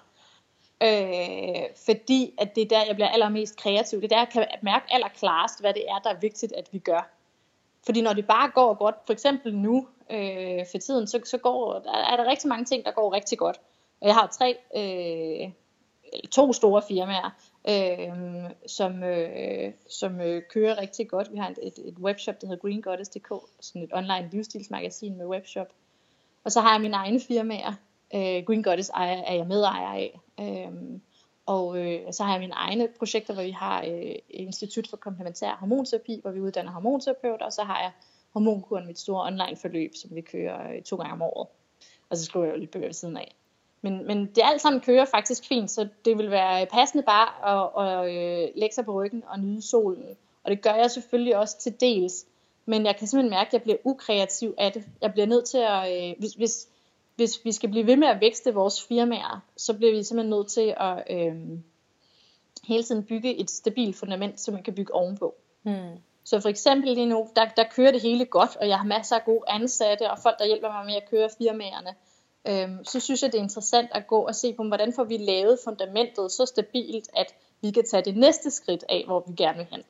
Øh, fordi at det er der, jeg bliver allermest kreativ. Det er der, jeg kan mærke allerklarest, hvad det er, der er vigtigt, at vi gør. Fordi når det bare går godt, for eksempel nu øh, for tiden, så, så går, der er der rigtig mange ting, der går rigtig godt. Jeg har tre, øh, to store firmaer, øh, som, øh, som øh, kører rigtig godt. Vi har et, et, et webshop, der hedder green goddess punktum d k, sådan et online livsstilsmagasin med webshop. Og så har jeg mine egne firmaer. Øh, Green Goddess ejer, er jeg medejer af. Øh, og øh, så har jeg mine egne projekter, hvor vi har øh, Institut for Komplementær Hormonterapi, hvor vi uddanner hormonterapeuter. Og så har jeg Hormonkuren, mit store online forløb, som vi kører øh, to gange om året. Og så skriver jeg jo lidt bøger ved siden af. Men, men det alt sammen kører faktisk fint, så det vil være passende bare at, at øh, lægge sig på ryggen og nyde solen. Og det gør jeg selvfølgelig også til dels. Men jeg kan simpelthen mærke, at jeg bliver ukreativ af det. Jeg bliver nødt til at, øh, hvis, hvis, hvis vi skal blive ved med at vækste vores firmaer, så bliver vi simpelthen nødt til at øh, hele tiden bygge et stabilt fundament, som man kan bygge ovenpå. Mm. Så for eksempel lige nu, der, der kører det hele godt, og jeg har masser af gode ansatte, og folk, der hjælper mig med at køre firmaerne. Øhm, så synes jeg, det er interessant at gå og se på, hvordan får vi lavet fundamentet så stabilt, at vi kan tage det næste skridt af, hvor vi gerne vil hen.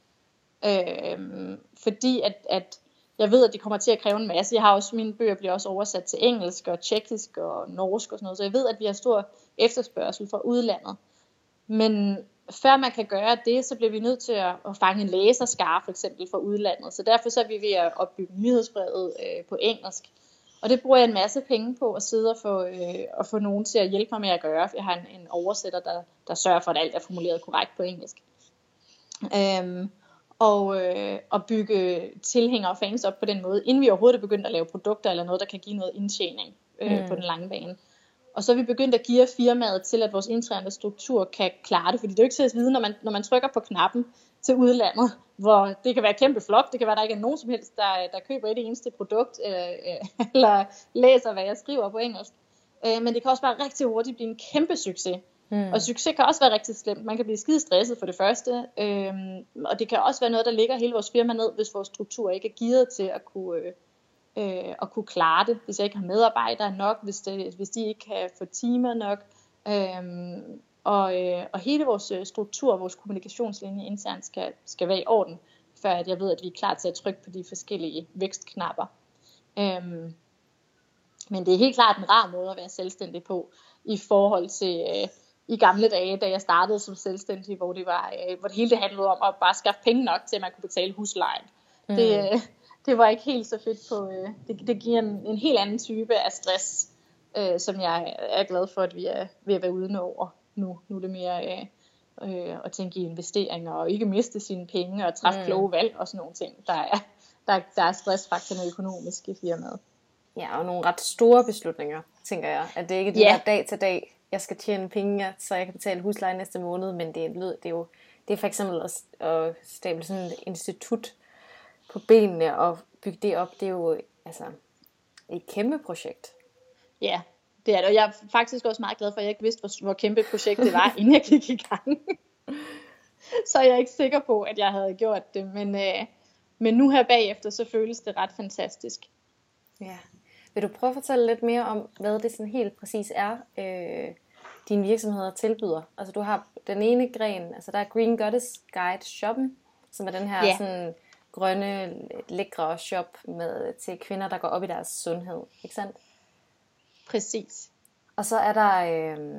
Øhm, fordi at, at jeg ved, at det kommer til at kræve en masse. Jeg har også, mine bøger bliver også oversat til engelsk og tjekkisk og norsk og sådan noget, så jeg ved, at vi har stor efterspørgsel fra udlandet. Men før man kan gøre det, så bliver vi nødt til at, at fange en læserskare for eksempel fra udlandet. Så derfor så er vi ved at opbygge nyhedsbrevet øh, på engelsk. Og det bruger jeg en masse penge på at sidde og få, øh, og få nogen til at hjælpe mig med at gøre. For jeg har en, en oversætter, der, der sørger for, at alt er formuleret korrekt på engelsk. Øhm, og, øh, og bygge tilhængere og fans op på den måde, inden vi overhovedet er begyndt at lave produkter eller noget, der kan give noget indtjening øh, mm. på den lange bane. Og så er vi begyndt at give firmaet til, at vores interne struktur kan klare det. Fordi det er jo ikke til at vide, når man, når man trykker på knappen til udlandet, hvor det kan være kæmpe flop. Det kan være, at der ikke er nogen som helst, der, der køber et eneste produkt, eller, eller læser, hvad jeg skriver på engelsk. Men det kan også bare rigtig hurtigt blive en kæmpe succes. Mm. Og succes kan også være rigtig slemt. Man kan blive skide stresset for det første. Og det kan også være noget, der ligger hele vores firma ned, hvis vores struktur ikke er gearet til at kunne... Øh, at kunne klare det, hvis jeg ikke har medarbejdere nok, hvis, det, hvis de ikke kan få timer nok, øhm, og, øh, og hele vores struktur, vores kommunikationslinje internt skal, skal være i orden, før at jeg ved, at vi er klar til at trykke på de forskellige vækstknapper. Øhm, men det er helt klart en rar måde at være selvstændig på, i forhold til øh, i gamle dage, da jeg startede som selvstændig, hvor det, var, øh, hvor det hele det handlede om at bare skaffe penge nok til, at man kunne betale huslejen. Mm. Det øh, Det var ikke helt så fedt på, øh, det, det giver en, en helt anden type af stress, øh, som jeg er glad for, at vi er ved at være uden over nu. Nu er det mere øh, øh, at tænke i investeringer, og ikke miste sine penge, og træffe mm. kloge valg og sådan nogle ting. Der er, der, der er stressfaktorerne økonomisk i firmaet. Ja, og nogle ret store beslutninger, tænker jeg. At det ikke er det yeah. der dag til dag, jeg skal tjene penge, så jeg kan betale husleje næste måned, men det er, det er jo det er for eksempel at, at stable sådan et institut på benene og bygge det op, det er jo altså et kæmpe projekt. Ja, det er det, og jeg er faktisk også meget glad for, at jeg ikke vidste, hvor, hvor kæmpe projekt det var, inden jeg gik i gang. Så er jeg ikke sikker på, at jeg havde gjort det, men, øh, men nu her bagefter, så føles det ret fantastisk. Ja. Vil du prøve at fortælle lidt mere om, hvad det sådan helt præcis er, øh, dine virksomheder tilbyder? Altså du har den ene gren, altså der er Green Goddess Guide Shoppen, som er den her yeah. sådan grønne, lækre shop med, til kvinder, der går op i deres sundhed, ikke sandt? Præcis. Og så er der øh,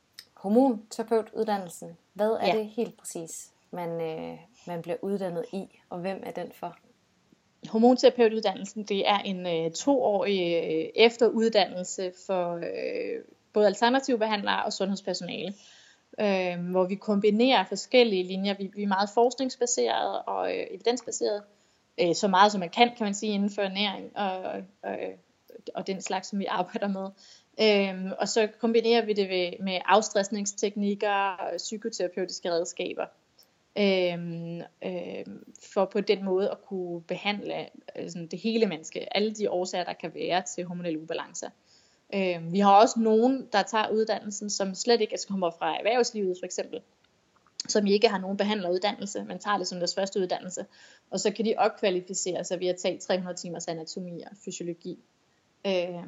hormonterapeutuddannelsen. Hvad er ja. det helt præcis, man, øh, man bliver uddannet i, og hvem er den for? Hormonterapeutuddannelsen, det er en øh, toårig øh, efteruddannelse for øh, både alternative behandlere og sundhedspersonale. Øh, hvor vi kombinerer forskellige linjer. Vi, vi er meget forskningsbaseret og øh, evidensbaseret, øh, så meget som man kan, kan man sige, inden for ernæring og, og, og den slags, som vi arbejder med. Øh, og så kombinerer vi det ved, med afstressningsteknikker og psykoterapeutiske redskaber, øh, øh, for på den måde at kunne behandle øh, sådan det hele menneske, alle de årsager, der kan være til hormonelle ubalancer. Øh, vi har også nogen, der tager uddannelsen, som slet ikke altså kommer fra erhvervslivet for eksempel, som ikke har nogen behandleruddannelse, men tager det som deres første uddannelse, og så kan de opkvalificere sig ved at tage tre hundrede timers anatomi og fysiologi. Øh,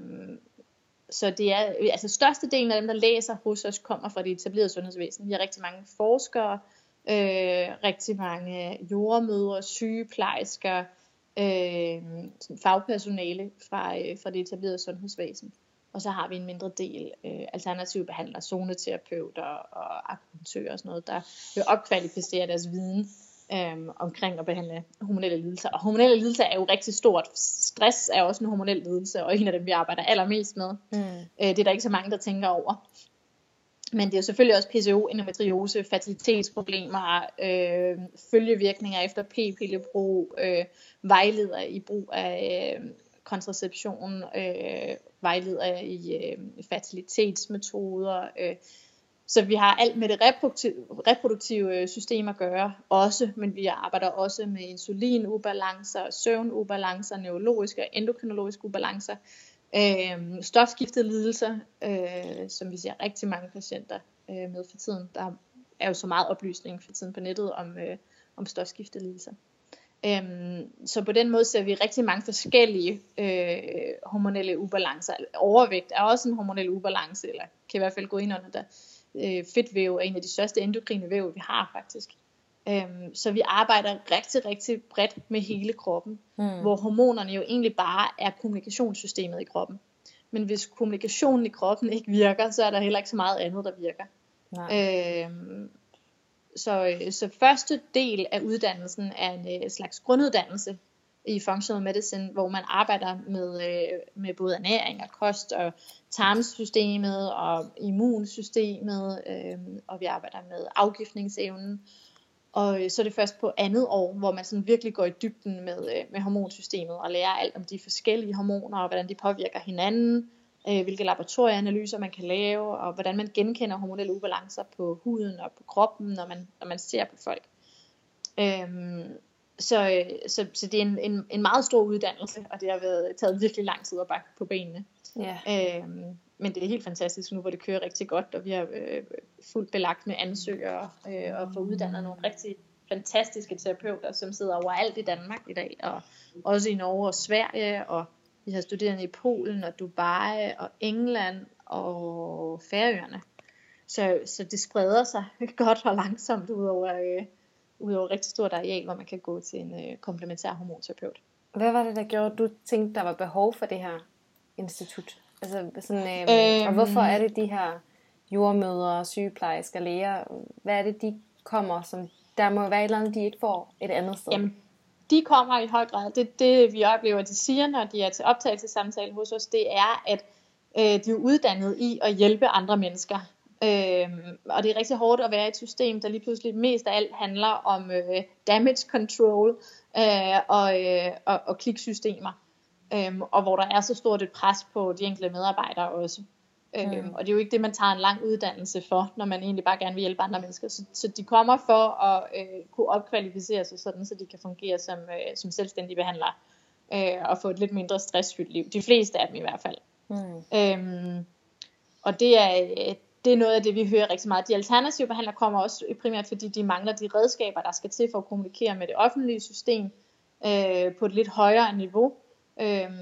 så det er, altså størstedelen af dem, der læser hos os, kommer fra det etablerede sundhedsvæsen. Vi har rigtig mange forskere, øh, rigtig mange jordemødre, sygeplejersker, øh, fagpersonale fra, øh, fra det etablerede sundhedsvæsen. Og så har vi en mindre del øh, alternative behandlere, zoneterapeuter og akupunktører og sådan noget, der vil opkvalificere deres viden øh, omkring at behandle hormonelle lidelser. Og hormonelle lidelser er jo rigtig stort. Stress er også en hormonel lidelse, og en af dem, vi arbejder allermest med. Mm. Øh, det er der ikke så mange, der tænker over. Men det er jo selvfølgelig også P C O, endometriose, fertilitetsproblemer, øh, følgevirkninger efter p-pillebrug, øh, vejleder i brug af øh, kontraception, øh, vejleder i øh, fertilitetsmetoder. Øh. Så vi har alt med det reproduktive, reproduktive system at gøre også, men vi arbejder også med insulinubalancer, søvnubalancer, neurologiske og endokrinologiske ubalancer. Øh, stofskiftelidelser, øh, som vi ser rigtig mange patienter øh, med for tiden. Der er jo så meget oplysning for tiden på nettet om, øh, om stofskiftelidelser. Øhm, så på den måde ser vi rigtig mange forskellige øh, hormonelle ubalancer. Overvægt er også en hormonel ubalance, eller kan i hvert fald gå ind under der. Øh, fedtvæv er en af de største endokrine væv, vi har faktisk. Øhm, så vi arbejder rigtig, rigtig bredt med hele kroppen, mm. hvor hormonerne jo egentlig bare er kommunikationssystemet i kroppen. Men hvis kommunikationen i kroppen ikke virker, så er der heller ikke så meget andet, der virker. Øhm, Så, så første del af uddannelsen er en slags grunduddannelse i functional medicine, hvor man arbejder med, med både ernæring og kost og tarmsystemet og immunsystemet, øh, og vi arbejder med afgiftningsevnen. Og så er det først på andet år, hvor man sådan virkelig går i dybden med, med hormonsystemet og lærer alt om de forskellige hormoner og hvordan de påvirker hinanden, hvilke laboratorieanalyser man kan lave, og hvordan man genkender hormonelle ubalancer på huden og på kroppen, når man, når man ser på folk. Øhm, så, så, så det er en, en, en meget stor uddannelse, og det har været taget virkelig lang tid at bakke på benene. Yeah. Øhm, men det er helt fantastisk nu, hvor det kører rigtig godt, og vi har øh, fuldt belagt med ansøgere øh, og får uddannet nogle rigtig fantastiske terapeuter, som sidder overalt i Danmark i dag, og også i Norge og Sverige, og vi har studerende i Polen og Dubai og England og Færøerne. Så, så det spreder sig godt og langsomt ud over, øh, ud over et rigtig stort areal, hvor man kan gå til en øh, komplementær hormonterapeut. Hvad var det, der gjorde, at du tænkte, der var behov for det her institut? Altså, sådan, øh, øhm, og hvorfor er det de her jordmødre, sygeplejersker, læger, hvad er det, de kommer, som der må være et eller andet, de ikke får et andet sted? Jamen, de kommer i høj grad, det, det vi oplever, de siger, når de er til optagelsessamtale hos os, det er, at øh, de er uddannet i at hjælpe andre mennesker. Øh, og det er rigtig hårdt at være i et system, der lige pludselig mest af alt handler om øh, damage control øh, og, øh, og, og kliksystemer. Øh, og hvor der er så stort et pres på de enkelte medarbejdere også. Mm. Øh, og det er jo ikke det, man tager en lang uddannelse for, når man egentlig bare gerne vil hjælpe andre mennesker. Så, så de kommer for at øh, kunne opkvalificere sig sådan, så de kan fungere som, øh, som selvstændige behandlere. Øh, og få et lidt mindre stressfyldt liv. De fleste af dem i hvert fald. Mm. Øh, og det er, det er noget af det, vi hører rigtig meget. De alternative behandlere kommer også primært, fordi de mangler de redskaber, der skal til for at kommunikere med det offentlige system øh, på et lidt højere niveau. Øh,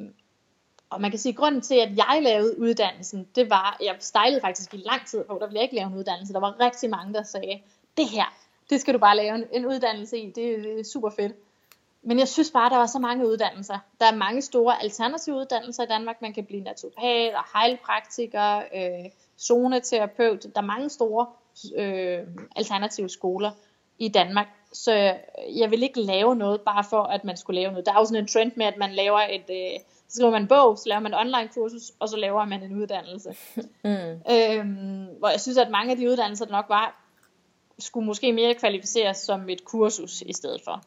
Og man kan sige, at grunden til, at jeg lavede uddannelsen, det var, jeg stejlede faktisk i lang tid på, der ville jeg ikke lave en uddannelse. Der var rigtig mange, der sagde, det her, det skal du bare lave en, en uddannelse i, det, det er super fedt. Men jeg synes bare, der var så mange uddannelser. Der er mange store alternative uddannelser i Danmark. Man kan blive naturopat og heilpraktiker, øh, zoneterapeut. Der er mange store øh, alternative skoler i Danmark. Så jeg vil ikke lave noget, bare for at man skulle lave noget. Der er jo sådan en trend med, at man laver et... Øh, så skriver man en bog, så laver man et online kursus, og så laver man en uddannelse. Mm. Øhm, hvor jeg synes, at mange af de uddannelser, der nok var, skulle måske mere kvalificeres som et kursus i stedet for.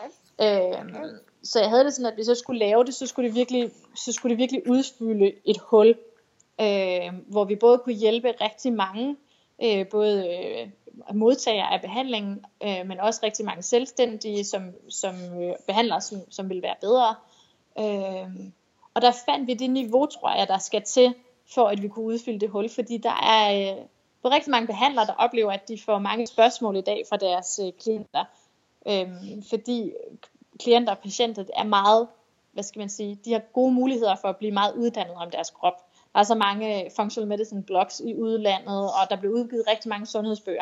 Øhm, så jeg havde det sådan, at hvis jeg skulle lave det, så skulle det virkelig, så skulle det virkelig udfylde et hul, øh, hvor vi både kunne hjælpe rigtig mange, øh, både øh, modtagere af behandlingen, øh, men også rigtig mange selvstændige, som, som øh, behandlere, som, som ville være bedre. Øh, og der fandt vi det niveau, tror jeg, der skal til, for at vi kunne udfylde det hul, fordi der er øh, for rigtig mange behandlere, der oplever, at de får mange spørgsmål i dag fra deres øh, klienter, øh, fordi klienter og patienter er meget, hvad skal man sige, de har gode muligheder for at blive meget uddannet om deres krop. Der er så mange functional medicine blogs i udlandet, og der bliver udgivet rigtig mange sundhedsbøger.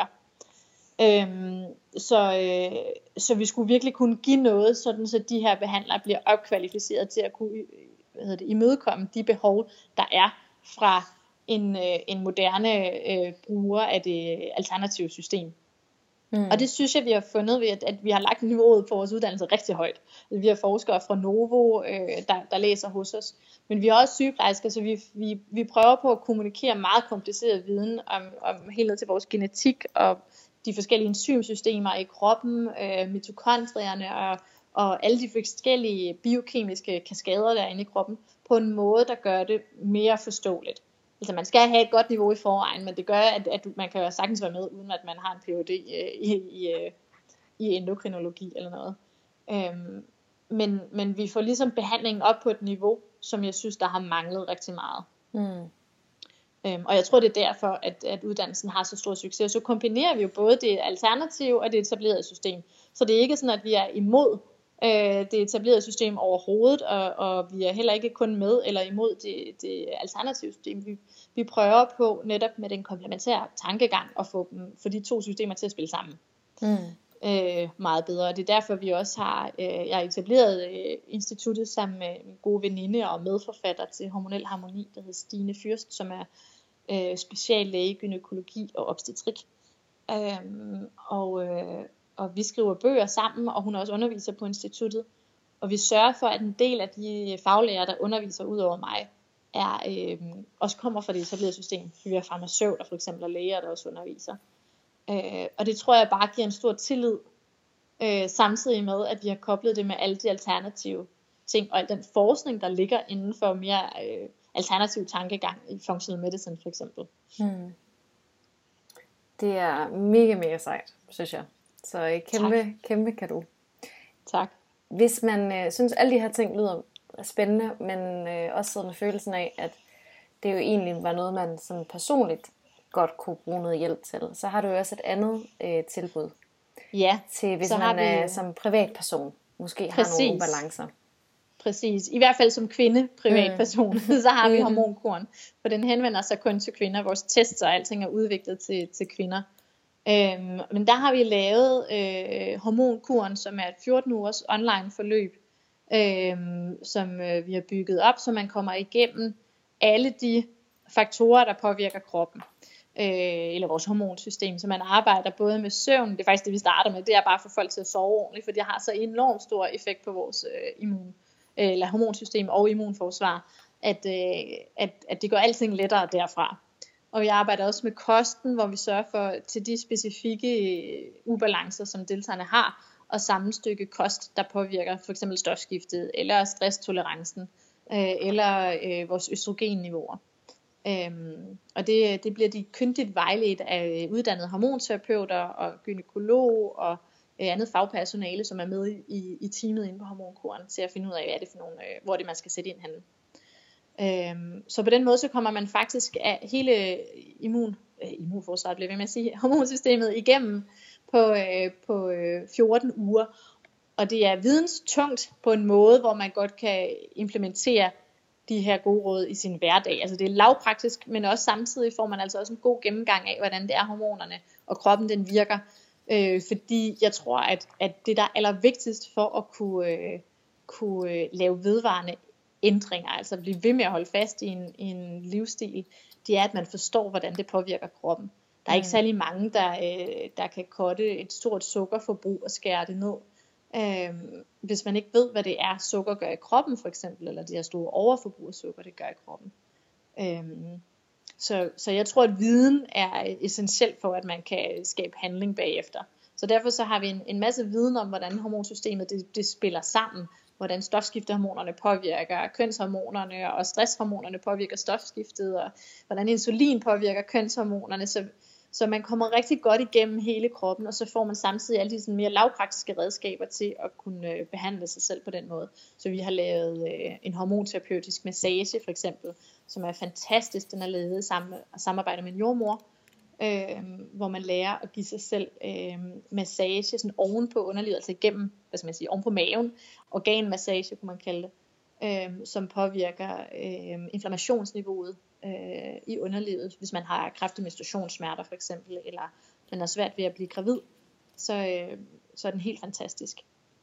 Øhm, så, øh, så vi skulle virkelig kunne give noget, sådan så de her behandlere bliver opkvalificeret til at kunne hvad hedder det, imødekomme de behov, der er fra en, øh, en moderne øh, bruger af det alternative system. Mm. Og det synes jeg, vi har fundet ved, at, at vi har lagt niveauet på vores uddannelse rigtig højt. Vi har forskere fra Novo, øh, der, der læser hos os. Men vi har også sygeplejersker, så vi, vi, vi prøver på at kommunikere meget kompliceret viden om, om helt ned til vores genetik og de forskellige enzymsystemer i kroppen, øh, mitokondrierne og, og alle de forskellige biokemiske kaskader, der er inde i kroppen, på en måde, der gør det mere forståeligt. Altså man skal have et godt niveau i forvejen, men det gør, at, at man kan jo sagtens være med, uden at man har en P H D i, i, i endokrinologi eller noget. Øhm, men, men vi får ligesom behandlingen op på et niveau, som jeg synes, der har manglet rigtig meget. Mm. Øhm, og jeg tror, det er derfor, at, at uddannelsen har så stor succes. Og så kombinerer vi jo både det alternative og det etablerede system. Så det er ikke sådan, at vi er imod øh, det etablerede system overhovedet, og, og vi er heller ikke kun med eller imod det, det alternative system. Vi, vi prøver på netop med den komplementære tankegang at få, dem, få de to systemer til at spille sammen. Mm. Øh, meget bedre. Og det er derfor, vi også har øh, jeg har etableret øh, instituttet sammen med min gode veninde og medforfatter til hormonel harmoni, der hedder Stine Fürst, som er øh, speciallæge i gynækologi og obstetrik. Øhm, og, øh, og vi skriver bøger sammen, og hun også underviser på instituttet. Og vi sørger for, at en del af de faglærer, der underviser ud over mig, er, øh, også kommer fra det etablerede system. Vi har farmaceuter for eksempel, og læger, der også underviser. Øh, og det tror jeg bare giver en stor tillid, øh, samtidig med, at vi har koblet det med alle de alternative ting, og al den forskning, der ligger inden for mere øh, alternativ tankegang i functional medicine for eksempel. Mm. Det er mega, mega sejt, synes jeg. Så øh, kæmpe, tak. kæmpe cadeau. Tak. Hvis man øh, synes, alle de her ting lyder spændende, men øh, også sidder med følelsen af, at det jo egentlig var noget, man sådan personligt godt kunne bruge noget hjælp til, så har du jo også et andet øh, tilbud. Ja. Til hvis man er vi... som privatperson måske Præcis. har nogle ubalancer. Præcis. I hvert fald som kvinde privatperson, mm. så har vi hormonkuren. For den henvender sig kun til kvinder. Vores tests og alting er udviklet til, til kvinder. Øhm, men der har vi lavet øh, hormonkuren, som er et fjorten ugers online forløb, øhm, som øh, vi har bygget op, så man kommer igennem alle de faktorer, der påvirker kroppen. Øh, eller vores hormonsystem, så man arbejder både med søvn, det er faktisk det vi starter med, det er bare at få folk til at sove ordentligt, for det har så enormt stor effekt på vores øh, immun, øh, eller hormonsystem og immunforsvar, at, øh, at, at det gør alting lettere derfra. Og vi arbejder også med kosten, hvor vi sørger for til de specifikke øh, ubalancer, som deltagerne har, og sammenstykke kost, der påvirker for eksempel stofskiftet, eller stresstolerancen, øh, eller øh, vores østrogenniveauer. Øhm, og det, det bliver de kyndigt vejledt af uddannede hormonterapeuter og gynekolog og øh, andet fagpersonale, som er med i, i teamet inde på hormonkuren, til at finde ud af, hvad er det for nogle, øh, hvor det man skal sætte ind henne. Øhm, så på den måde så kommer man faktisk af hele immun, øh, immunforsvaret, bliver ved med at sige, hormonsystemet igennem på, øh, på øh, fjorten uger. Og det er videnstungt på en måde, hvor man godt kan implementere de her gode råd i sin hverdag. Altså det er lavpraktisk, men også samtidig får man altså også en god gennemgang af, hvordan det er hormonerne og kroppen den virker. Øh, fordi jeg tror, at, at det der er allervigtigst for at kunne, øh, kunne øh, lave vedvarende ændringer, altså blive ved med at holde fast i en, i en livsstil, det er, at man forstår, hvordan det påvirker kroppen. Der er mm. ikke særlig mange, der, øh, der kan cutte et stort sukkerforbrug og skære det ned. Øhm, hvis man ikke ved, hvad det er, sukker gør i kroppen for eksempel, eller de her store overforbrug af sukker, det gør i kroppen. Øhm, så, så jeg tror, at viden er essentielt for, at man kan skabe handling bagefter. Så derfor så har vi en, en masse viden om, hvordan hormonsystemet det, det spiller sammen, hvordan stofskiftehormonerne påvirker kønshormonerne, og stresshormonerne påvirker stofskiftet, og hvordan insulin påvirker kønshormonerne, så Så man kommer rigtig godt igennem hele kroppen, og så får man samtidig alle de sådan mere lavpraktiske redskaber til at kunne øh, behandle sig selv på den måde. Så vi har lavet øh, en hormonterapeutisk massage for eksempel, som er fantastisk. Den er lavet i sam- samarbejde med en jordmor, øh, hvor man lærer at give sig selv øh, massage sådan oven på underlivet, altså igennem, hvad skal man sige, oven på maven. Organmassage kunne man kalde det, øh, som påvirker øh, inflammationsniveauet øh, i underlivet, hvis man har kraftige menstruationssmerter for eksempel, eller man er svært ved at blive gravid, så, øh, så er den helt fantastisk.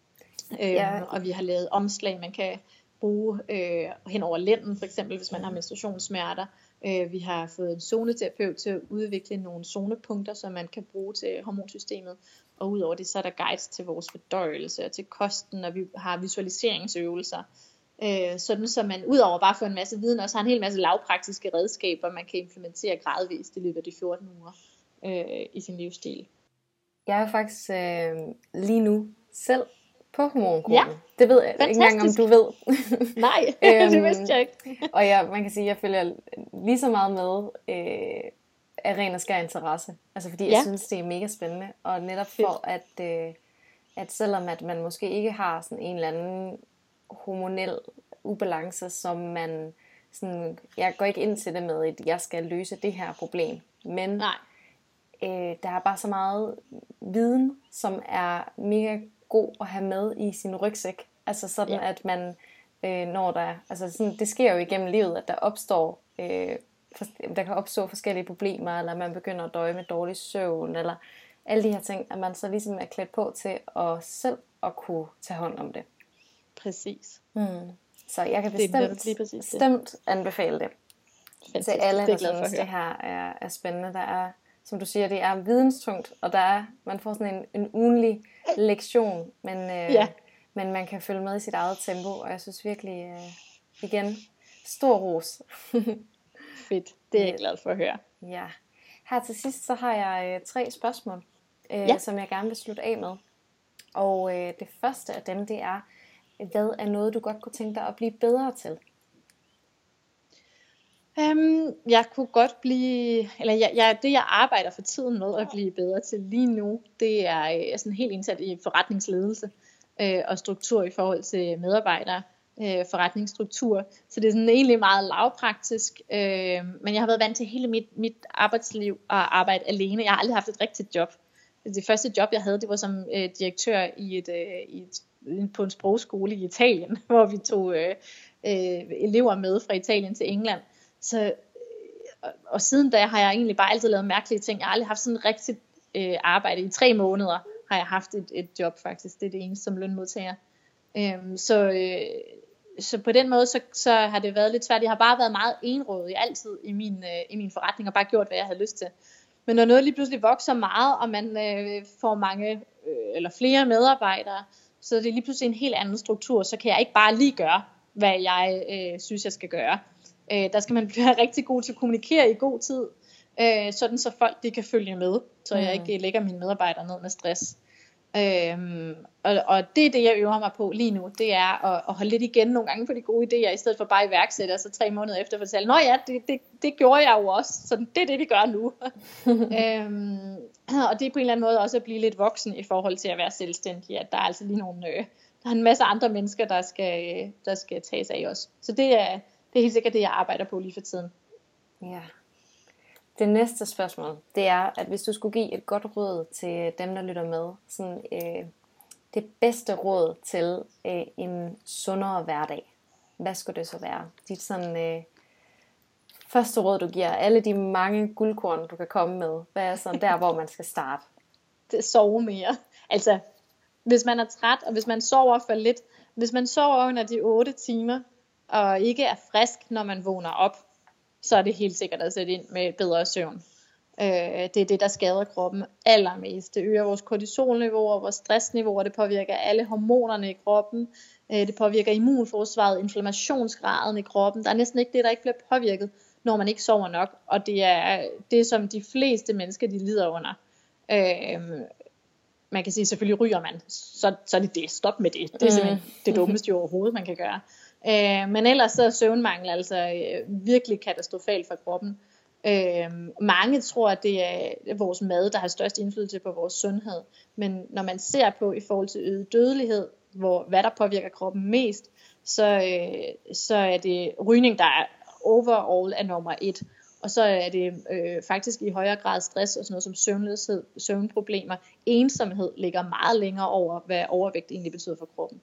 Ja. Øh, og vi har lavet omslag, man kan bruge øh, hen over lænden, for eksempel hvis man har menstruationssmerter. Øh, vi har fået en zoneterapeut til at udvikle nogle zonepunkter, som man kan bruge til hormonsystemet. Og udover det, så er der guides til vores fordøjelse og til kosten, og vi har visualiseringsøvelser. Øh, sådan så man udover bare få en masse viden, også har en hel masse lavpraktiske redskaber, man kan implementere gradvist i løbet af de fjorten uger øh, i sin livsstil. Jeg er faktisk øh, lige nu selv på hormonkuren. Ja, det ved jeg fantastisk. Ikke engang, om du ved. Nej, det vidste jeg ikke. Og jeg, man kan sige, at jeg følger lige så meget med øh, af ren og skær interesse. Altså fordi ja. jeg synes, det er mega spændende. Og netop for, at, øh, at selvom at man måske ikke har sådan en eller anden hormonel ubalancer, som man sådan, jeg går ikke ind til det med, at jeg skal løse det her problem, men Nej. øh, der er bare så meget viden, som er mega god at have med i sin rygsæk, altså sådan, ja. At man, øh, når der, altså sådan, det sker jo igennem livet, at der opstår, øh, for, der kan opstå forskellige problemer, eller man begynder at døje med dårlig søvn, eller alle de her ting, at man så ligesom er klædt på til at selv at kunne tage hånd om det. Præcis. Mm. Så jeg kan bestemt, bestemt anbefale det. Fantastisk. Til alle, der synes, det her er, er spændende. Der er, som du siger, det er videnstungt, og der er, man får sådan en, en ugenlig lektion, men, øh, ja. men man kan følge med i sit eget tempo, og jeg synes virkelig, øh, igen, stor ros. Fedt, det er jeg glad for at høre. Ja. Her til sidst, så har jeg øh, tre spørgsmål, øh, ja. som jeg gerne vil slutte af med. Og øh, det første af dem, det er, hvad er noget, du godt kunne tænke dig at blive bedre til? Um, jeg kunne godt blive, eller jeg, jeg, det jeg arbejder for tiden med at blive bedre til lige nu, det er øh, sådan helt indsat i forretningsledelse øh, og struktur i forhold til medarbejdere, øh, forretningsstruktur. Så det er sådan egentlig meget lavpraktisk, øh, men jeg har været vant til hele mit, mit arbejdsliv at arbejde alene. Jeg har aldrig haft et rigtigt job. Det første job, jeg havde, det var som øh, direktør i et, øh, i et, på en sprogskole i Italien, hvor vi tog øh, øh, elever med fra Italien til England. Så, og, og siden da har jeg egentlig bare altid lavet mærkelige ting. Jeg har aldrig haft sådan et rigtigt øh, arbejde. I tre måneder har jeg haft et, et job faktisk. Det er det eneste som lønmodtager. Øhm, så, øh, så på den måde, så, så har det været lidt svært. Jeg har bare været meget enrådig altid i min, øh, i min forretning, og bare gjort, hvad jeg havde lyst til. Men når noget lige pludselig vokser meget, og man øh, får mange øh, eller flere medarbejdere, så det er lige pludselig en helt anden struktur, så kan jeg ikke bare lige gøre, hvad jeg øh, synes, jeg skal gøre. Øh, der skal man blive rigtig god til at kommunikere i god tid, øh, sådan så folk de kan følge med, så jeg ikke lægger mine medarbejdere ned med stress. Øhm, og, og det er det, jeg øver mig på lige nu, det er at, at holde lidt igen nogle gange på de gode idéer, i stedet for bare iværksætte, og så tre måneder efter fortælle, nå ja, det, det, det gjorde jeg jo også, så det er det, vi gør nu. øhm, og det er på en eller anden måde også at blive lidt voksen i forhold til at være selvstændig, at der er altså lige nogle, øh, der er en masse andre mennesker, der skal, der skal tages af os. Så det er, det er helt sikkert det, jeg arbejder på lige for tiden. Ja. Det næste spørgsmål, det er, at hvis du skulle give et godt råd til dem, der lytter med, sådan, øh, det bedste råd til øh, en sundere hverdag, hvad skulle det så være? Dit sådan, øh, første råd, du giver, alle de mange guldkorn, du kan komme med, hvad er sådan der, hvor man skal starte? Det er sove mere. Altså, hvis man er træt, og hvis man sover for lidt, hvis man sover under de otte timer, og ikke er frisk, når man vågner op, så er det helt sikkert at sætte ind med bedre søvn. Øh, det er det, der skader kroppen allermest. Det øger vores kortisolniveauer, vores stressniveauer, det påvirker alle hormonerne i kroppen, øh, det påvirker immunforsvaret, inflammationsgraden i kroppen. Der er næsten ikke det, der ikke bliver påvirket, når man ikke sover nok, og det er det, som de fleste mennesker, de lider under. Øh, man kan sige, selvfølgelig ryger man, så, så er det det. Stop med det. Det er simpelthen det dummeste overhovedet, man kan gøre. Øh, men ellers så er søvnmangel altså øh, virkelig katastrofalt for kroppen. Øh, mange tror, at det er vores mad, der har størst indflydelse på vores sundhed. Men når man ser på i forhold til øget dødelighed, hvor, hvad der påvirker kroppen mest, så, øh, så er det rygning, der er overall er nummer et. Og så er det øh, faktisk i højere grad stress og sådan noget som søvnløshed, søvnproblemer. Ensomhed ligger meget længere over, hvad overvægt egentlig betyder for kroppen.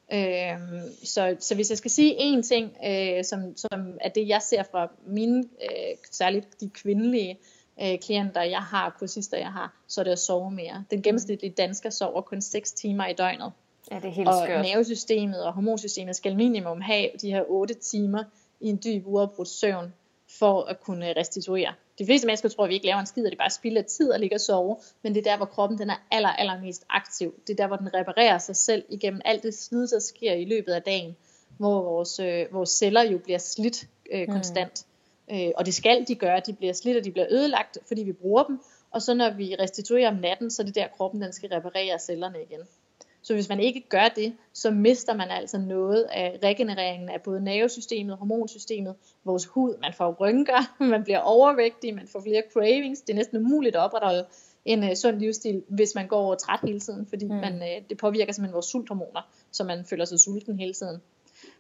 Øhm, så, så hvis jeg skal sige en ting, øh, som, som er det jeg ser fra mine, øh, særligt de kvindelige øh, klienter jeg har, kursister jeg har, så er det at sove mere. Den gennemsnitlige dansker sover kun seks timer i døgnet. Ja, det er helt og skørt. nervesystemet og hormonsystemet skal minimum have de her otte timer i en dyb uafbrudt søvn for at kunne restituere. De fleste mennesker tror, at vi ikke laver en skid, og det bare spilder tid at ligge og sove, men det er der, hvor kroppen den er aller, aller mest aktiv. Det er der, hvor den reparerer sig selv igennem alt det slid, der sker i løbet af dagen, hvor vores, øh, vores celler jo bliver slidt øh, konstant. Mm. Øh, og det skal de gøre, de bliver slidt, og de bliver ødelagt, fordi vi bruger dem, og så når vi restituerer om natten, så er det der, kroppen den skal reparere cellerne igen. Så hvis man ikke gør det, så mister man altså noget af regenereringen af både nervesystemet, hormonsystemet, vores hud. Man får rynker, man bliver overvægtig, man får flere cravings. Det er næsten umuligt at opretholde en uh, sund livsstil, hvis man går træt hele tiden, fordi mm. man, uh, det påvirker simpelthen vores sulthormoner, så man føler sig sulten hele tiden.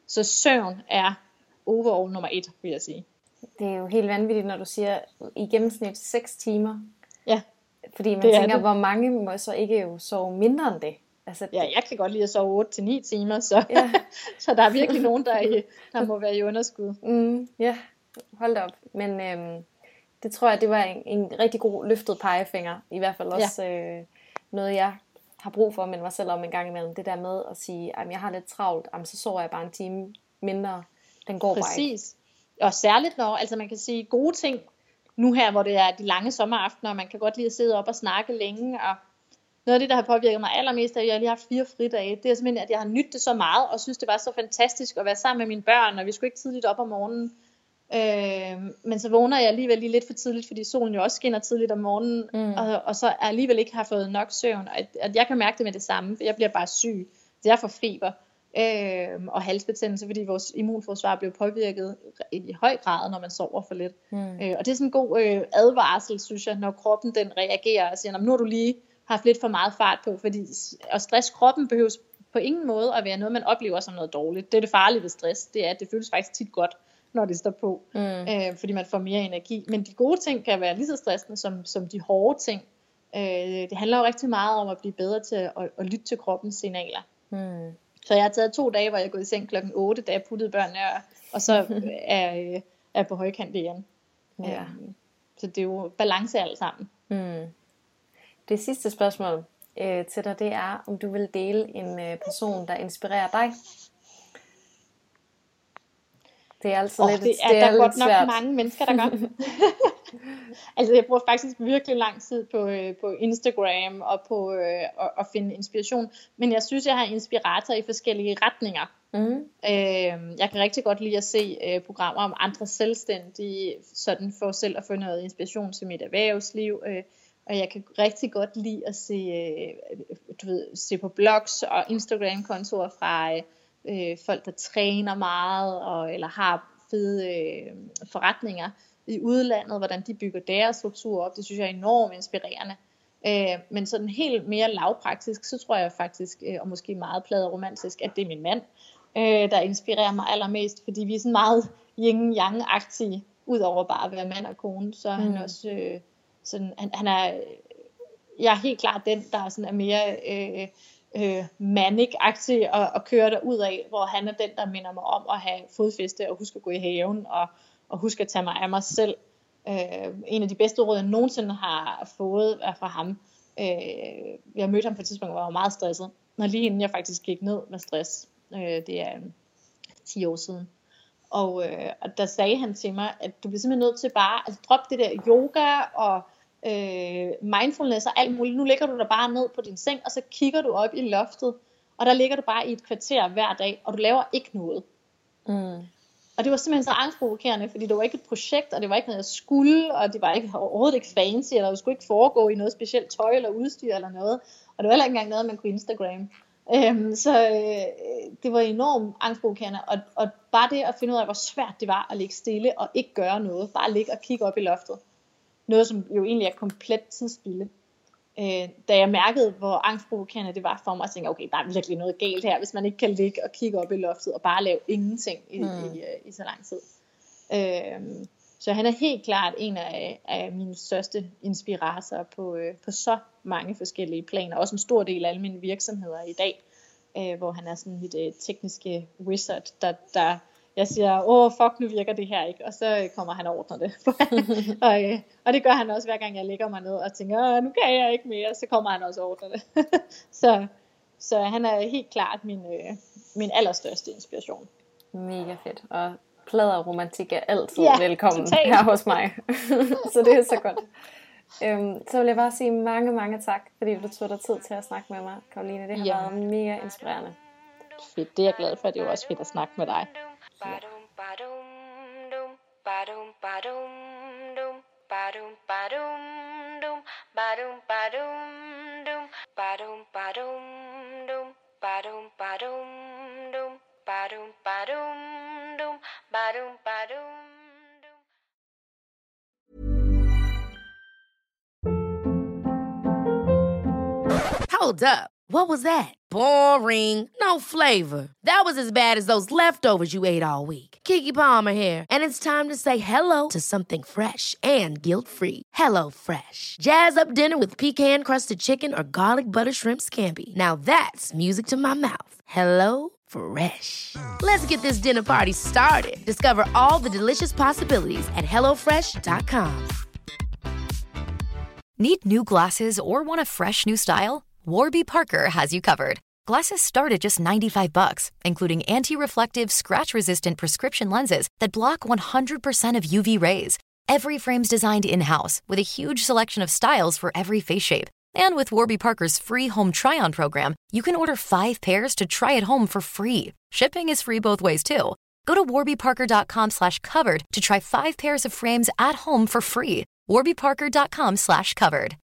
Så søvn er overall nummer et, vil jeg sige. Det er jo helt vanvittigt, når du siger i gennemsnit seks timer. Ja. Fordi man tænker, hvor mange må så ikke jo sove mindre end det. Altså, ja, jeg kan godt lide at sove otte til ni timer, så, ja. så der er virkelig nogen, der, er i, der må være i underskud. Mm, ja, hold da op. Men øhm, det tror jeg, det var en, en rigtig god løftet pegefinger. I hvert fald også ja. øh, noget, jeg har brug for at minde mig selv om en gang imellem. Det der med at sige, at jeg har lidt travlt, jamen, så sover jeg bare en time mindre. Den går Præcis. bare ikke. Og særligt når, altså man kan sige gode ting, nu her, hvor det er de lange sommeraftener, og man kan godt lide at sidde op og snakke længe, og noget af det, der har påvirket mig allermest, er, at jeg lige har haft fire fridage, det er simpelthen, at jeg har nydt det så meget, og synes, det var så fantastisk at være sammen med mine børn, og vi skulle ikke tidligt op om morgenen. Øh, men så vågner jeg alligevel lige lidt for tidligt, fordi solen jo også skinner tidligt om morgenen, mm. og, og så alligevel ikke har fået nok søvn, og at, at jeg kan mærke det med det samme, for jeg bliver bare syg, så jeg får feber. Øh, og halsbetændelse, fordi vores immunforsvar bliver påvirket i høj grad, når man sover for lidt. Mm. Øh, og det er sådan en god øh, advarsel, synes jeg, når kroppen den reagerer og siger, nu har du lige haft lidt for meget fart på, fordi at stress kroppen behøves på ingen måde at være noget, man oplever som noget dårligt. Det er det farlige ved stress, det er, at det føles faktisk tit godt, når det står på, mm. øh, fordi man får mere energi. Men de gode ting kan være lige så stressende som, som de hårde ting. Øh, det handler jo rigtig meget om at blive bedre til at, at, at lytte til kroppens signaler. Mm. Så jeg har taget to dage, hvor jeg er gået i seng klokken otte, da jeg puttede børnene, og, og så er jeg er på højkant igen. Ja. Um, så det er jo balance alt sammen. Mm. Det sidste spørgsmål øh, til dig, det er, om du vil dele en øh, person, der inspirerer dig. Det er altid oh, lidt, det er, det er der er godt svært. nok mange mennesker, der gør. Altså jeg bruger faktisk virkelig lang tid på, øh, på Instagram og på øh, at, at finde inspiration. Men jeg synes, jeg har inspirator i forskellige retninger. Mm. Øh, jeg kan rigtig godt lide at se øh, programmer om andre selvstændige, sådan for selv at få noget inspiration til mit erhvervsliv. Øh, og jeg kan rigtig godt lide at se, øh, du ved, se på blogs og Instagram-kontorer fra øh, folk, der træner meget og, eller har fede øh, forretninger i udlandet, hvordan de bygger deres struktur op. Det synes jeg er enormt inspirerende. Øh, men sådan helt mere lavpraktisk, så tror jeg faktisk, øh, og måske meget pladeromantisk, at det er min mand, øh, der inspirerer mig allermest, fordi vi er sådan meget yin-yang-agtige, udover bare at være mand og kone, så er mm. han også øh, sådan, han, han er, jeg er helt klart den, der sådan er mere øh, øh, manic-agtig og, og kører derud af, hvor han er den, der minder mig om at have fodfæste og huske at gå i haven og og husk at tage mig af mig selv. Øh, en af de bedste råd, jeg nogensinde har fået, er fra ham. Øh, jeg mødte ham på et tidspunkt, hvor jeg var meget stresset. Når lige inden jeg faktisk gik ned med stress. Øh, det er ti år siden. Og, øh, og der sagde han til mig, at du bliver simpelthen nødt til bare, altså drop det der yoga og øh, mindfulness og alt muligt. Nu ligger du der bare ned på din seng, og så kigger du op i loftet. Og der ligger du bare i et kvarter hver dag, og du laver ikke noget. Mm. Og det var simpelthen så angstprovokerende, fordi det var ikke et projekt, og det var ikke noget, jeg skulle, og det var ikke, overhovedet ikke fancy, eller det skulle ikke foregå i noget specielt tøj eller udstyr eller noget. Og det var heller ikke engang noget, man kunne Instagram. Øhm, så øh, det var enormt angstprovokerende, og, og bare det at finde ud af, hvor svært det var at ligge stille og ikke gøre noget, bare ligge og kigge op i loftet. Noget, som jo egentlig er komplet tidsspilde. Øh, da jeg mærkede, hvor angstprovokerende det var for mig, så tænkte jeg, okay, der er virkelig noget galt her, hvis man ikke kan ligge og kigge op i loftet, og bare lave ingenting i, mm. i, i, i så lang tid. Øh, så han er helt klart en af, af mine største inspiratorer på, øh, på så mange forskellige planer, også en stor del af alle mine virksomheder i dag, øh, hvor han er sådan mit øh, tekniske wizard, der, der jeg siger, åh fuck, nu virker det her ikke, og så kommer han og ordner det. og, øh, og det gør han også, hver gang jeg lægger mig ned og tænker, nu kan jeg ikke mere, så kommer han også og ordner det. så, så han er helt klart min, øh, min allerstørste inspiration. Mega fedt, og pladeromantik er altid ja, velkommen totalt. her hos mig. Så det er så godt. Øhm, så vil jeg bare sige mange, mange tak, fordi du tog dig tid til at snakke med mig, Caroline. Det har ja. været mega inspirerende. Fedt, det er jeg glad for, det er jo også fedt at snakke med dig. Ja. Hold up. What was that? Boring. No flavor. That was as bad as those leftovers you ate all week. Keke Palmer here, and it's time to say hello to something fresh and guilt-free. Hello Fresh. Jazz up dinner with pecan-crusted chicken or garlic butter shrimp scampi. Now that's music to my mouth. Hello Fresh. Let's get this dinner party started. Discover all the delicious possibilities at hello fresh dot com. Need new glasses or want a fresh new style? Warby Parker has you covered. Glasses start at just ninety-five bucks, including anti-reflective, scratch-resistant prescription lenses that block one hundred percent of U V rays. Every frame's designed in-house with a huge selection of styles for every face shape. And with Warby Parker's free home try-on program, you can order five pairs to try at home for free. Shipping is free both ways, too. Go to warbyparker.com slash covered to try five pairs of frames at home for free. warbyparker.com slash covered.